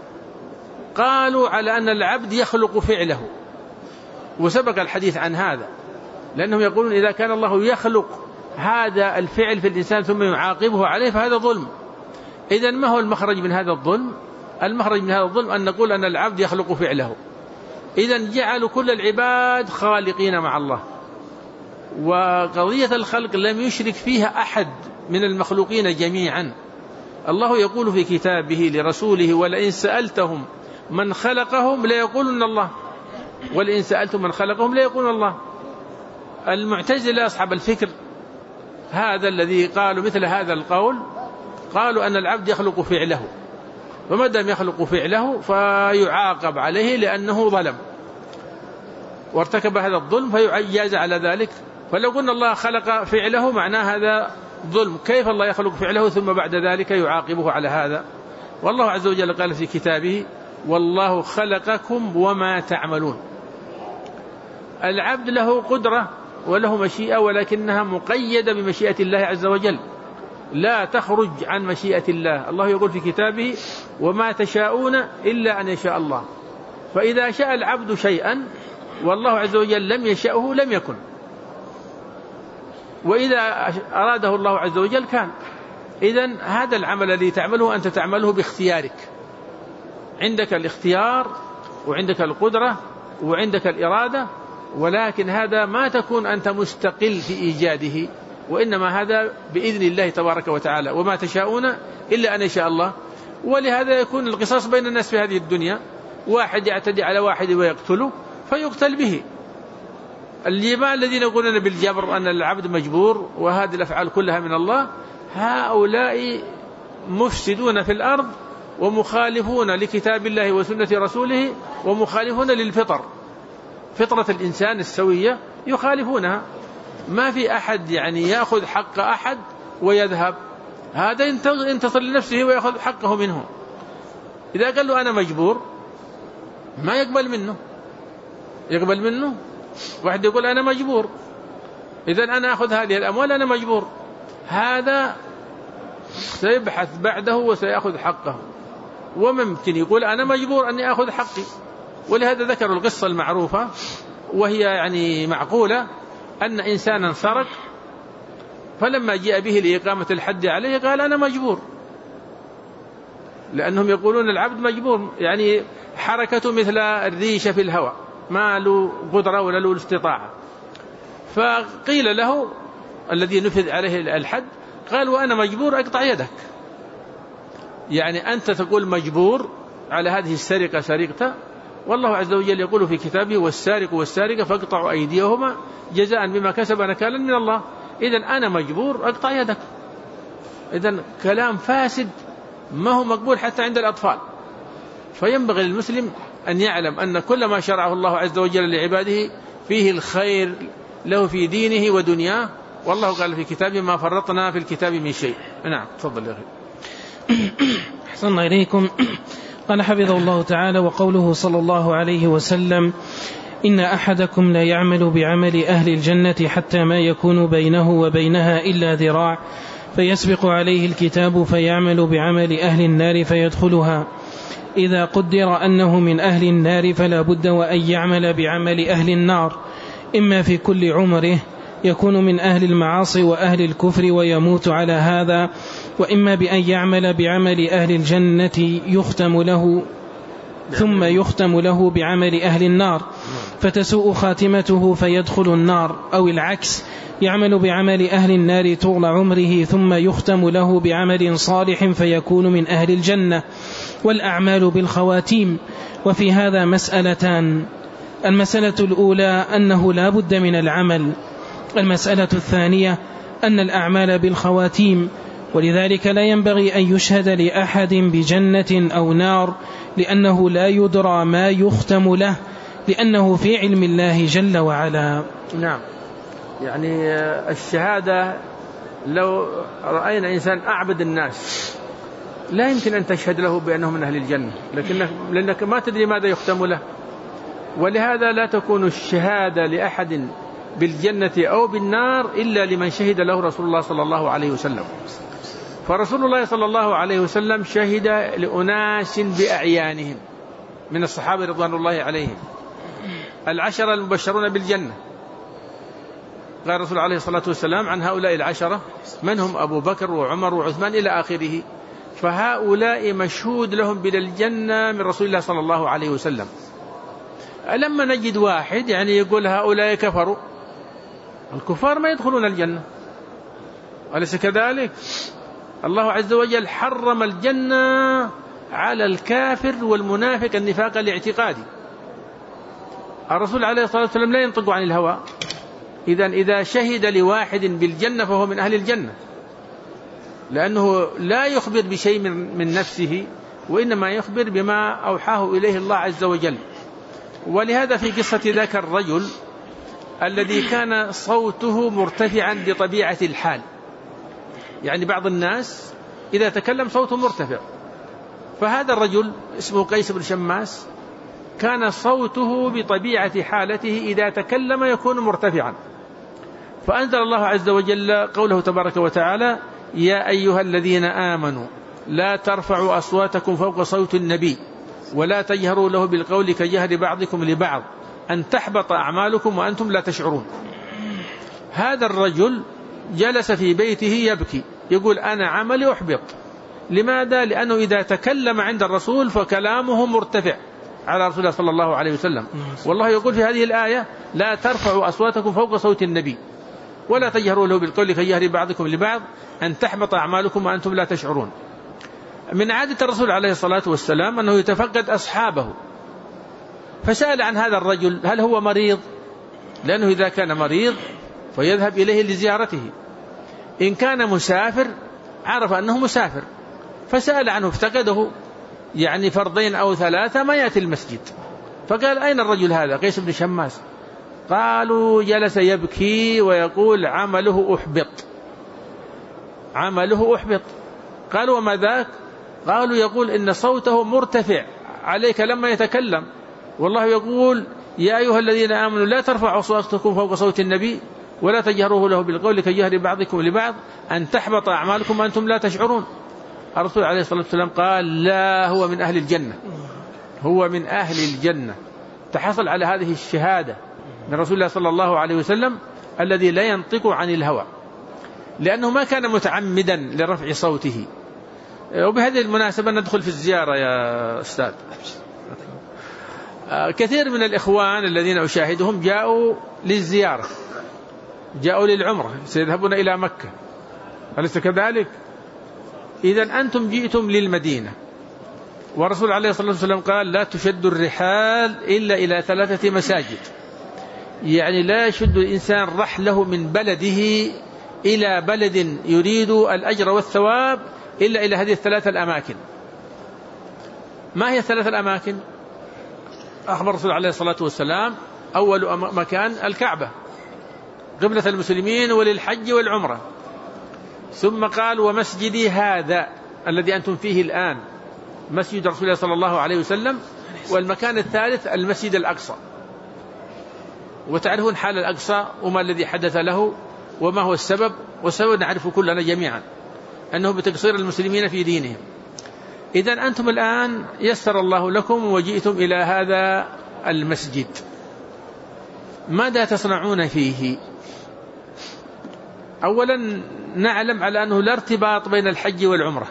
قالوا على أن العبد يخلق فعله، وسبق الحديث عن هذا، لأنهم يقولون إذا كان الله يخلق هذا الفعل في الإنسان ثم يعاقبه عليه فهذا ظلم. إذن ما هو المخرج من هذا الظلم؟ المخرج من هذا الظلم أن نقول أن العبد يخلق فعله. إذن جعلوا كل العباد خالقين مع الله، وقضية الخلق لم يشرك فيها أحد من المخلوقين جميعا. الله يقول في كتابه لرسوله ولئن سألتهم من خلقهم ليقولن الله، ولئن سألتم من خلقهم ليقولن الله. المعتزلة أصحاب الفكر هذا الذي قالوا مثل هذا القول، قالوا أن العبد يخلق فعله، وما دام يخلق فعله فيعاقب عليه لأنه ظلم وارتكب هذا الظلم فيجازى على ذلك. فلو قلنا الله خلق فعله معناه هذا ظلم، كيف الله يخلق فعله ثم بعد ذلك يعاقبه على هذا؟ والله عز وجل قال في كتابه: والله خلقكم وما تعملون. العبد له قدرة وله مشيئة، ولكنها مقيدة بمشيئة الله عز وجل، لا تخرج عن مشيئة الله. الله يقول في كتابه: وما تشاءون إلا أن يشاء الله. فإذا شاء العبد شيئا والله عز وجل لم يشأه لم يكن، وإذا أراده الله عز وجل كان. إذن هذا العمل الذي تعمله أنت تعمله باختيارك، عندك الاختيار وعندك القدرة وعندك الإرادة، ولكن هذا ما تكون أنت مستقل في إيجاده، وإنما هذا بإذن الله تبارك وتعالى. وما تشاءون إلا أن يشاء الله. ولهذا يكون القصاص بين الناس في هذه الدنيا، واحد يعتدي على واحد ويقتله فيقتل به. الجماعة الذين يقولون بالجبر أن العبد مجبور وهذه الأفعال كلها من الله، هؤلاء مفسدون في الأرض ومخالفون لكتاب الله وسنة رسوله ومخالفون للفطر، فطرة الإنسان السوية يخالفونها. ما في أحد يعني يأخذ حق أحد ويذهب، هذا ينتصر لنفسه ويأخذ حقه منه. إذا قال له أنا مجبور ما يقبل منه، يقبل منه واحد يقول أنا مجبور، إذن أنا أخذ هذه الأموال أنا مجبور، هذا سيبحث بعده وسيأخذ حقه. وممكن يقول أنا مجبور أني أخذ حقي. ولهذا ذكروا القصة المعروفة وهي يعني معقولة، أن إنسانا سرق فلما جاء به لإقامة الحد عليه قال أنا مجبور، لأنهم يقولون العبد مجبور، يعني حركته مثل الريشة في الهواء، ما له قدرة ولا له استطاعة. فقيل له الذي نفذ عليه الحد قال وأنا مجبور أقطع يدك، يعني أنت تقول مجبور على هذه السرقة سرقة، والله عز وجل يقول في كتابه والسارق والسارقة فاقطعوا أيديهما جزاء بما كسب نكالا من الله. إذن أنا مجبور أقطع يدك. إذن كلام فاسد ما هو مقبول حتى عند الأطفال. فينبغي للمسلم أن يعلم أن كل ما شرعه الله عز وجل لعباده فيه الخير له في دينه ودنياه، والله قال في كتابه ما فرطنا في الكتاب من شيء. نعم تفضل يا أخي. أحسننا إليكم. قال حفظه الله تعالى: وقوله صلى الله عليه وسلم: إن أحدكم لا يعمل بعمل أهل الجنة حتى ما يكون بينه وبينها إلا ذراع فيسبق عليه الكتاب فيعمل بعمل أهل النار فيدخلها. إذا قدر أنه من أهل النار فلا بد وأن يعمل بعمل أهل النار، إما في كل عمره يكون من أهل المعاصي وأهل الكفر ويموت على هذا، وإما بأن يعمل بعمل أهل الجنة يختم له ثم يختم له بعمل أهل النار فتسوء خاتمته فيدخل النار، أو العكس يعمل بعمل أهل النار طول عمره ثم يختم له بعمل صالح فيكون من أهل الجنة. والأعمال بالخواتيم. وفي هذا مسألتان: المسألة الأولى أنه لا بد من العمل، المسألة الثانية أن الأعمال بالخواتيم، ولذلك لا ينبغي أن يشهد لأحد بجنة أو نار، لأنه لا يدرى ما يختم له، لأنه في علم الله جل وعلا. نعم، يعني الشهادة لو رأينا إنسان أعبد الناس لا يمكن أن تشهد له بأنه من أهل الجنة، لأنك ما تدري ماذا يختم له. ولهذا لا تكون الشهادة لأحد بالجنة أو بالنار إلا لمن شهد له رسول الله صلى الله عليه وسلم. فرسول الله صلى الله عليه وسلم شهد لأناس بأعيانهم من الصحابة رضوان الله عليهم، 10 المبشرون بالجنة. قال الرسول عليه الصلاة والسلام عن هؤلاء 10 من هم أبو بكر وعمر وعثمان إلى آخره. فهؤلاء مشهود لهم بالجنة من رسول الله صلى الله عليه وسلم. لما نجد واحد يعني يقول هؤلاء كفروا، الكفار ما يدخلون الجنة، أليس كذلك؟ الله عز وجل حرم الجنة على الكافر والمنافق النفاق الاعتقادي. الرسول عليه الصلاة والسلام لا ينطق عن الهوى، إذا شهد لواحد بالجنة فهو من أهل الجنة، لأنه لا يخبر بشيء من نفسه، وإنما يخبر بما أوحاه إليه الله عز وجل. ولهذا في قصة ذاك الرجل الذي كان صوته مرتفعا بطبيعة الحال، يعني بعض الناس إذا تكلم صوته مرتفع، فهذا الرجل اسمه قيس بن شماس كان صوته بطبيعة حالته إذا تكلم يكون مرتفعا، فأنزل الله عز وجل قوله تبارك وتعالى: يا أيها الذين آمنوا لا ترفعوا أصواتكم فوق صوت النبي ولا تجهروا له بالقول كجهر بعضكم لبعض أن تحبط أعمالكم وأنتم لا تشعرون. هذا الرجل جلس في بيته يبكي، يقول أنا عملي أحبط. لماذا؟ لأنه إذا تكلم عند الرسول فكلامه مرتفع على رسول الله صلى الله عليه وسلم. والله يقول في هذه الآية: لا ترفعوا أصواتكم فوق صوت النبي ولا تجهروا له بالقول كجهر بعضكم لبعض أن تحبط أعمالكم وأنتم لا تشعرون. من عادة الرسول عليه الصلاة والسلام أنه يتفقد أصحابه، فسأل عن هذا الرجل هل هو مريض، لأنه إذا كان مريض فيذهب إليه لزيارته، إن كان مسافر عرف أنه مسافر فسأل عنه، افتقده يعني فرضين أو ثلاثة ما يأتي المسجد، فقال: أين الرجل هذا قيس بن شماس؟ قالوا: جلس يبكي ويقول عمله أحبط، عمله أحبط. قالوا: وما ذاك؟ قالوا: يقول إن صوته مرتفع عليك لما يتكلم، والله يقول: يا أيها الذين آمنوا لا ترفعوا أصواتكم فوق صوت النبي ولا تجهروه له بالقول كجهر بعضكم لبعض أن تحبط أعمالكم وأنتم لا تشعرون. الرسول عليه الصلاة والسلام قال: لا، هو من أهل الجنة، هو من أهل الجنة. تحصل على هذه الشهادة من رسول الله صلى الله عليه وسلم الذي لا ينطق عن الهوى، لأنه ما كان متعمدا لرفع صوته. وبهذه المناسبة ندخل في الزيارة يا أستاذ. كثير من الإخوان الذين أشاهدهم جاءوا للزيارة، جاءوا للعمرة، سيذهبون إلى مكة، أليس كذلك؟ إذن أنتم جئتم للمدينة، والرسول عليه الصلاة والسلام قال: لا تشد الرحال إلا إلى 3 مساجد، يعني لا يشد الإنسان رحله من بلده إلى بلد يريد الأجر والثواب إلا إلى هذه 3 الأماكن. ما هي 3 الأماكن؟ أخبر الرسول عليه الصلاة والسلام: أول مكان الكعبة قبلة المسلمين وللحج والعمرة، ثم قال: ومسجدي هذا الذي أنتم فيه الآن مسجد رسول الله صلى الله عليه وسلم، والمكان الثالث المسجد الأقصى. وتعرفون حال الأقصى وما الذي حدث له وما هو السبب، والسبب نعرف كلنا جميعا أنه بتقصير المسلمين في دينهم. إذن أنتم الآن يسر الله لكم وجئتم إلى هذا المسجد، ماذا تصنعون فيه؟ أولا نعلم على أنه لا ارتباط بين الحج والعمرة،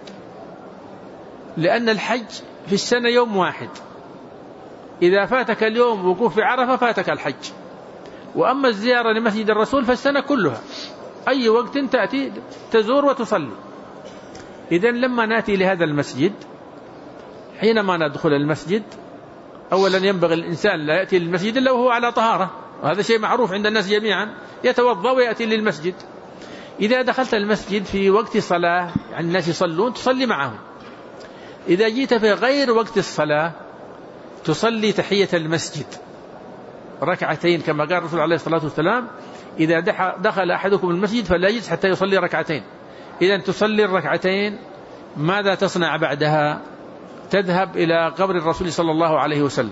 لأن الحج في السنة يوم واحد، إذا فاتك اليوم وقوف في عرفة فاتك الحج. وأما الزيارة لمسجد الرسول فالسنة كلها، أي وقت تأتي تزور وتصلي. إذن لما نأتي لهذا المسجد، حينما ندخل المسجد أولا ينبغي الإنسان لا يأتي للمسجد إلا وهو على طهارة، وهذا شيء معروف عند الناس جميعا، يتوضأ ويأتي للمسجد. إذا دخلت المسجد في وقت صلاة يعني الناس يصلون تصلي معهم، إذا جيت في غير وقت الصلاة تصلي تحية المسجد 2 كما قال الرسول عليه الصلاة والسلام: إذا دخل أحدكم المسجد فلا يجلس حتى يصلي 2. إذا تصلي 2، ماذا تصنع بعدها؟ تذهب إلى قبر الرسول صلى الله عليه وسلم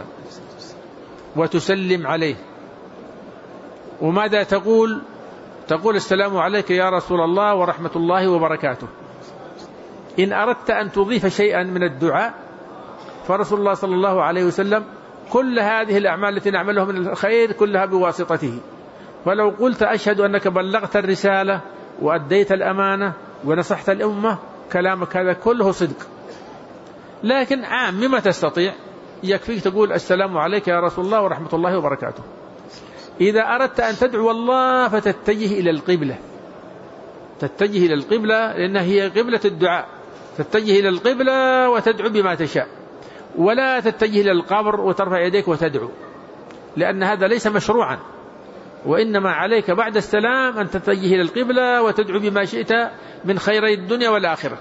وتسلم عليه. وماذا تقول؟ تقول: السلام عليك يا رسول الله ورحمة الله وبركاته. إن أردت أن تضيف شيئا من الدعاء فرسول الله صلى الله عليه وسلم كل هذه الأعمال التي نعملها من الخير كلها بواسطته، فلو قلت: أشهد أنك بلغت الرسالة وأديت الأمانة ونصحت الأمة، كلامك هذا كله صدق. لكن مما تستطيع يكفيك تقول: السلام عليك يا رسول الله ورحمة الله وبركاته. إذا أردت أن تدعو الله فتتجه إلى القبلة، تتجه إلى القبلة لأنها هي قبلة الدعاء، تتجه إلى القبلة وتدعو بما تشاء، ولا تتجه إلى القبر وترفع يديك وتدعو، لأن هذا ليس مشروعا. وإنما عليك بعد السلام أن تتجه إلى القبلة وتدعو بما شئت من خيري الدنيا والآخرة.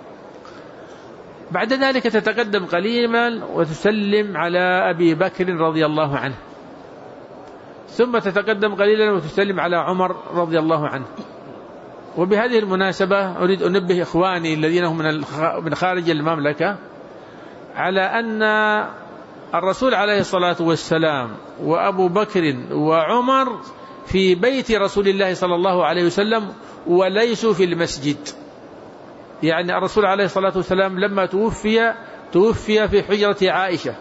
بعد ذلك تتقدم قليلا وتسلم على أبي بكر رضي الله عنه، ثم تتقدم قليلا وتسلم على عمر رضي الله عنه. وبهذه المناسبة أريد أن أنبه إخواني الذين هم من خارج المملكة على أن الرسول عليه الصلاة والسلام وأبو بكر وعمر في بيت رسول الله صلى الله عليه وسلم وليسوا في المسجد. يعني الرسول عليه الصلاة والسلام لما توفي في حجرة عائشة.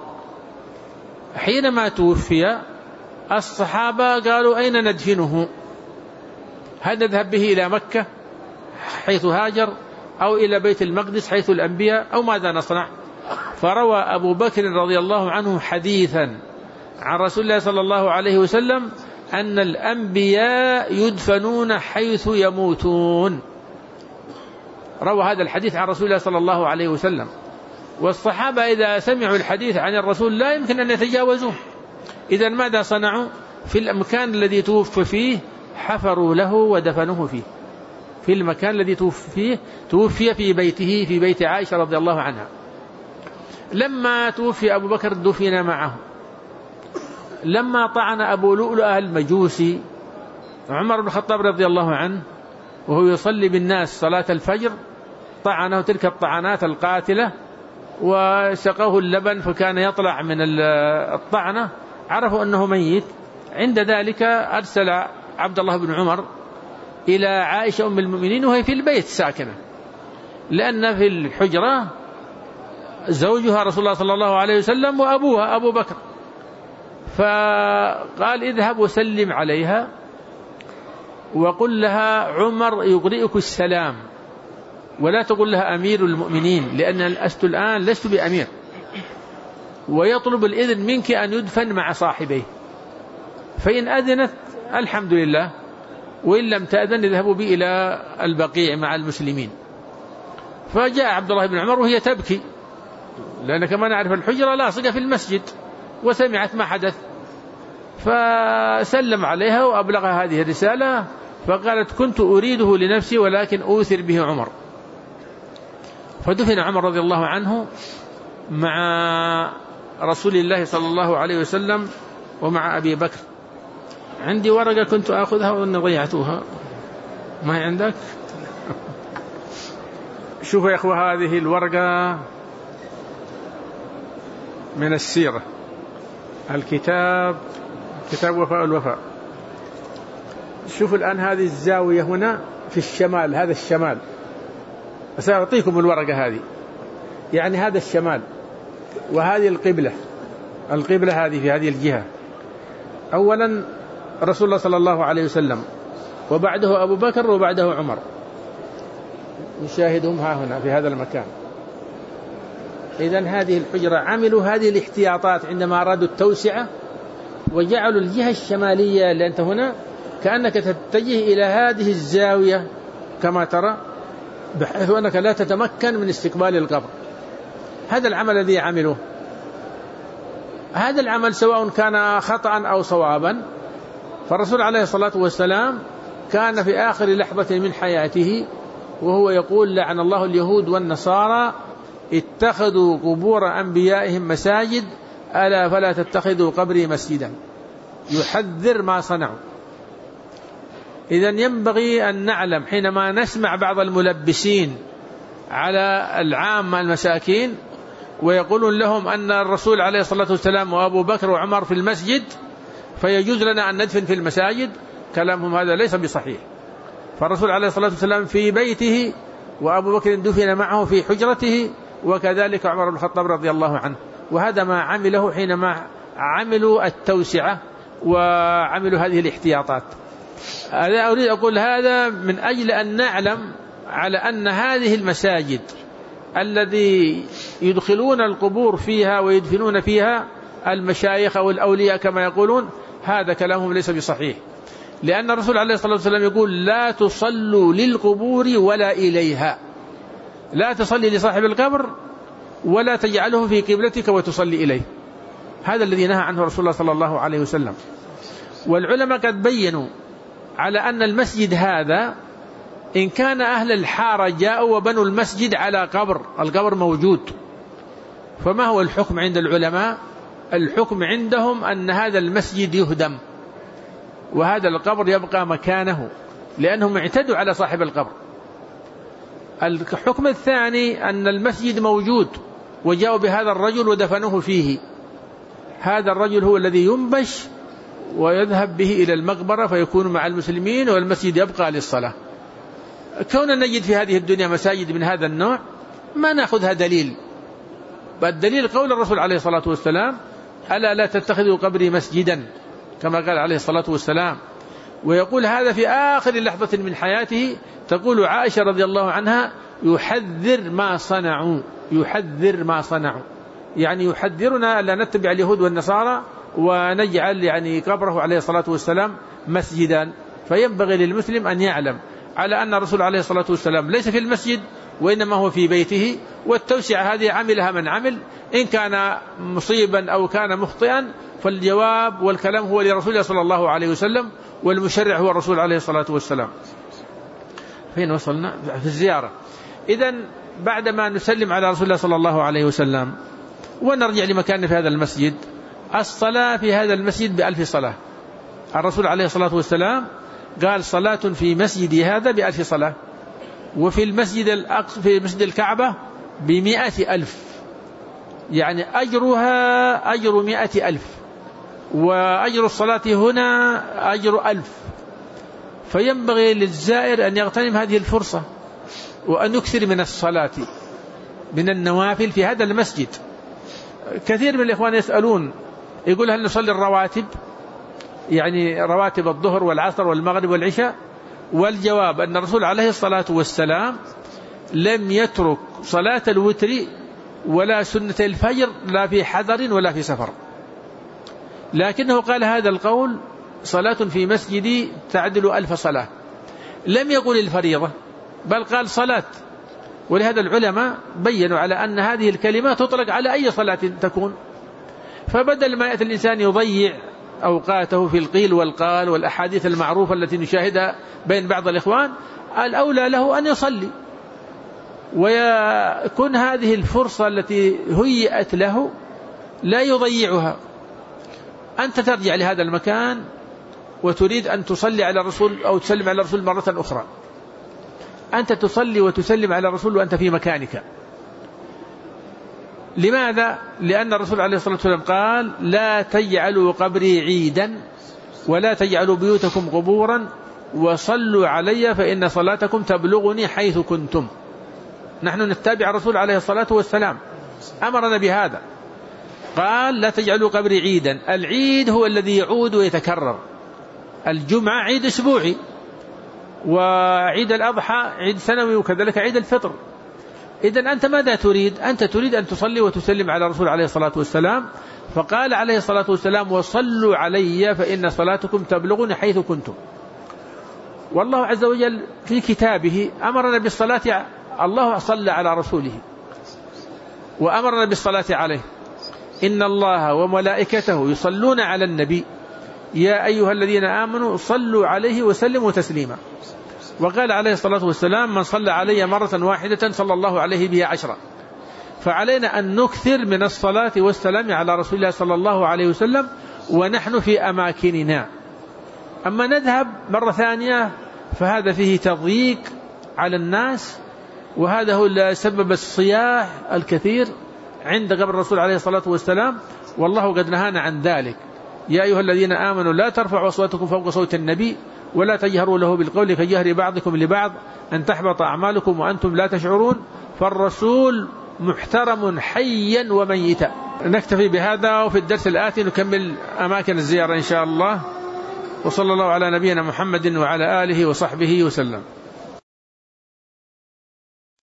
حينما توفي الصحابة قالوا أين ندفنه؟ هل نذهب به إلى مكة حيث هاجر أو إلى بيت المقدس حيث الأنبياء أو ماذا نصنع؟ فروى أبو بكر رضي الله عنه حديثا عن رسول الله صلى الله عليه وسلم أن الأنبياء يدفنون حيث يموتون. روى هذا الحديث عن رسول الله صلى الله عليه وسلم. والصحابة إذا سمعوا الحديث عن الرسول لا يمكن أن يتجاوزوه. إذن ماذا صنعوا؟ في المكان الذي توفي فيه حفروا له ودفنوه فيه، في المكان الذي توفي في بيته في بيت عائشة رضي الله عنها. لما توفي أبو بكر دفن معه. لما طعن أبو لؤلؤة المجوسي عمر بن الخطاب رضي الله عنه وهو يصلي بالناس صلاة الفجر، طعنه تلك الطعنات القاتلة وسقوه اللبن فكان يطلع من الطعنة، عرفوا أنه ميت. عند ذلك أرسل عبد الله بن عمر إلى عائشة أم المؤمنين وهي في البيت ساكنة، لأن في الحجرة زوجها رسول الله صلى الله عليه وسلم وأبوها أبو بكر. فقال اذهب وسلم عليها وقل لها عمر يقرئك السلام ولا تقول لها أمير المؤمنين، لأن لست الآن لست بأمير، ويطلب الإذن منك أن يدفن مع صاحبيه، فإن أذنت الحمد لله، وإن لم تأذن اذهبوا بي إلى البقيع مع المسلمين. فجاء عبد الله بن عمر وهي تبكي، لأن كما نعرف الحجرة لاصقة في المسجد، وسمعت ما حدث، فسلم عليها وأبلغها هذه الرسالة، فقالت كنت أريده لنفسي ولكن أوثر به عمر. فدفن عمر رضي الله عنه مع رسول الله صلى الله عليه وسلم ومع أبي بكر. عندي ورقة كنت أخذها وأن ضيعتها، ما هي عندك؟ شوفوا يا أخوة، هذه الورقة من السيرة، الكتاب كتاب وفاء الوفاء. شوفوا الآن هذه الزاوية هنا في الشمال، هذا الشمال، سأعطيكم الورقة هذه، يعني هذا الشمال، وهذه القبلة هذه في هذه الجهة. أولا رسول الله صلى الله عليه وسلم، وبعده أبو بكر، وبعده عمر، نشاهدهم ها هنا في هذا المكان. إذن هذه الحجرة عملوا هذه الاحتياطات عندما أرادوا التوسعة، وجعلوا الجهة الشمالية اللي أنت هنا كأنك تتجه إلى هذه الزاوية كما ترى، بحيث أنك لا تتمكن من استقبال القبر. هذا العمل الذي عملوه، هذا العمل سواء كان خطأ أو صوابا، فالرسول عليه الصلاة والسلام كان في آخر لحظة من حياته وهو يقول لعن الله اليهود والنصارى اتخذوا قبور أنبيائهم مساجد ألا فلا تتخذوا قبري مسجدا، يحذر ما صنعوا. إذن ينبغي أن نعلم حينما نسمع بعض الملبسين على العامة المساكين ويقولون لهم أن الرسول عليه الصلاة والسلام وأبو بكر وعمر في المسجد فيجوز لنا أن ندفن في المساجد، كلامهم هذا ليس بصحيح. فالرسول عليه الصلاة والسلام في بيته، وأبو بكر دفن معه في حجرته، وكذلك عمر بن الخطاب رضي الله عنه. وهذا ما عمله حينما عملوا التوسعة وعملوا هذه الاحتياطات. أنا أريد أقول هذا من أجل أن نعلم على أن هذه المساجد الذي يدخلون القبور فيها ويدفنون فيها المشايخ أو الأولياء كما يقولون، هذا كلامهم ليس بصحيح، لأن الرسول عليه الصلاة والسلام يقول لا تصلوا للقبور ولا إليها، لا تصلي لصاحب القبر ولا تجعله في قبلتك وتصلي إليه. هذا الذي نهى عنه رسول الله صلى الله عليه وسلم. والعلماء قد بينوا على أن المسجد هذا إن كان أهل الحارة جاءوا وبنوا المسجد على القبر موجود، فما هو الحكم عند العلماء؟ الحكم عندهم أن هذا المسجد يهدم وهذا القبر يبقى مكانه، لأنهم اعتدوا على صاحب القبر. الحكم الثاني أن المسجد موجود وجاءوا بهذا الرجل ودفنوه فيه، هذا الرجل هو الذي ينبش ويذهب به إلى المقبرة فيكون مع المسلمين والمسجد يبقى للصلاة. كوننا نجد في هذه الدنيا مساجد من هذا النوع ما نأخذها دليل، والدليل قول الرسول عليه الصلاة والسلام: ألا لا تتخذوا قبري مسجدا، كما قال عليه الصلاة والسلام. ويقول هذا في آخر لحظة من حياته، تقول عائشة رضي الله عنها: يحذر ما صنعوا، يعني يحذرنا ألا نتبع اليهود والنصارى ونجعل يعني قبره عليه الصلاة والسلام مسجدا. فينبغي للمسلم أن يعلم على أن الرسول عليه الصلاة والسلام ليس في المسجد وإنما هو في بيته، والتوسعة هذه عملها من عمل، إن كان مصيبا أو كان مخطئا فالجواب والكلام هو لرسول الله صلى الله عليه وسلم، والمشرع هو الرسول عليه الصلاة والسلام. فين وصلنا؟ في الزيارة. إذن بعدما نسلم على رسول الله صلى الله عليه وسلم ونرجع لمكاننا في هذا المسجد، الصلاة في هذا المسجد ب1000 صلاة. الرسول عليه الصلاة والسلام قال: صلاة في مسجدي هذا ب1000 صلاة، وفي المسجد الأقصى في مسجد الكعبة ب100,000، يعني أجرها أجر 100,000، وأجر الصلاة هنا أجر 1000. فينبغي للزائر أن يغتنم هذه الفرصة وأن يكثر من الصلاة من النوافل في هذا المسجد. كثير من الإخوان يسألون، يقول: هل نصلي الرواتب، يعني رواتب الظهر والعصر والمغرب والعشاء؟ والجواب أن الرسول عليه الصلاة والسلام لم يترك صلاة الوتر ولا سنة الفجر لا في حضر ولا في سفر، لكنه قال هذا القول: صلاة في مسجدي تعدل 1000 صلاة. لم يقل الفريضة بل قال صلاة. ولهذا العلماء بيّنوا على أن هذه الكلمة تطلق على أي صلاة تكون، فبدل ما يأتي الإنسان يضيع أوقاته في القيل والقال والأحاديث المعروفة التي نشاهدها بين بعض الإخوان، الأولى له أن يصلي ويكون هذه الفرصة التي هيئت له لا يضيعها. أنت ترجع لهذا المكان وتريد أن تصلي على الرسول أو تسلم على الرسول مرة أخرى، أنت تصلي وتسلم على الرسول وأنت في مكانك. لماذا؟ لأن الرسول عليه الصلاة والسلام قال: لا تجعلوا قبري عيدا ولا تجعلوا بيوتكم قبورا وصلوا علي فإن صلاتكم تبلغني حيث كنتم. نحن نتبع الرسول عليه الصلاة والسلام، أمرنا بهذا. قال: لا تجعلوا قبري عيدا. العيد هو الذي يعود ويتكرر، الجمعة عيد أسبوعي، وعيد الأضحى عيد سنوي، وكذلك عيد الفطر. إذن أنت ماذا تريد؟ أنت تريد أن تصلي وتسلم على الرسول عليه الصلاة والسلام، فقال عليه الصلاة والسلام: وصلوا علي فإن صلاتكم تبلغني حيث كنتم. والله عز وجل في كتابه أمرنا بالصلاة، الله صلى على رسوله وأمرنا بالصلاة عليه: إن الله وملائكته يصلون على النبي يا أيها الذين آمنوا صلوا عليه وسلموا تسليما. وقال عليه الصلاة والسلام: من صلى علي مرة واحدة صلى الله عليه بها 10. فعلينا أن نكثر من الصلاة والسلام على رسول الله صلى الله عليه وسلم ونحن في أماكننا. أما نذهب مرة ثانية فهذا فيه تضييق على الناس، وهذا هو اللي سبب الصياح الكثير عند قبر الرسول عليه الصلاة والسلام، والله قد نهانا عن ذلك. يا أيها الذين آمنوا لا ترفعوا أصواتكم فوق صوت النبي ولا تجهروا له بالقول كجهر بعضكم لبعض أن تحبط أعمالكم وأنتم لا تشعرون. فالرسول محترم حيا وميتا. نكتفي بهذا، وفي الدرس الآتي نكمل أماكن الزيارة إن شاء الله. وصلى الله على نبينا محمد وعلى آله وصحبه وسلم.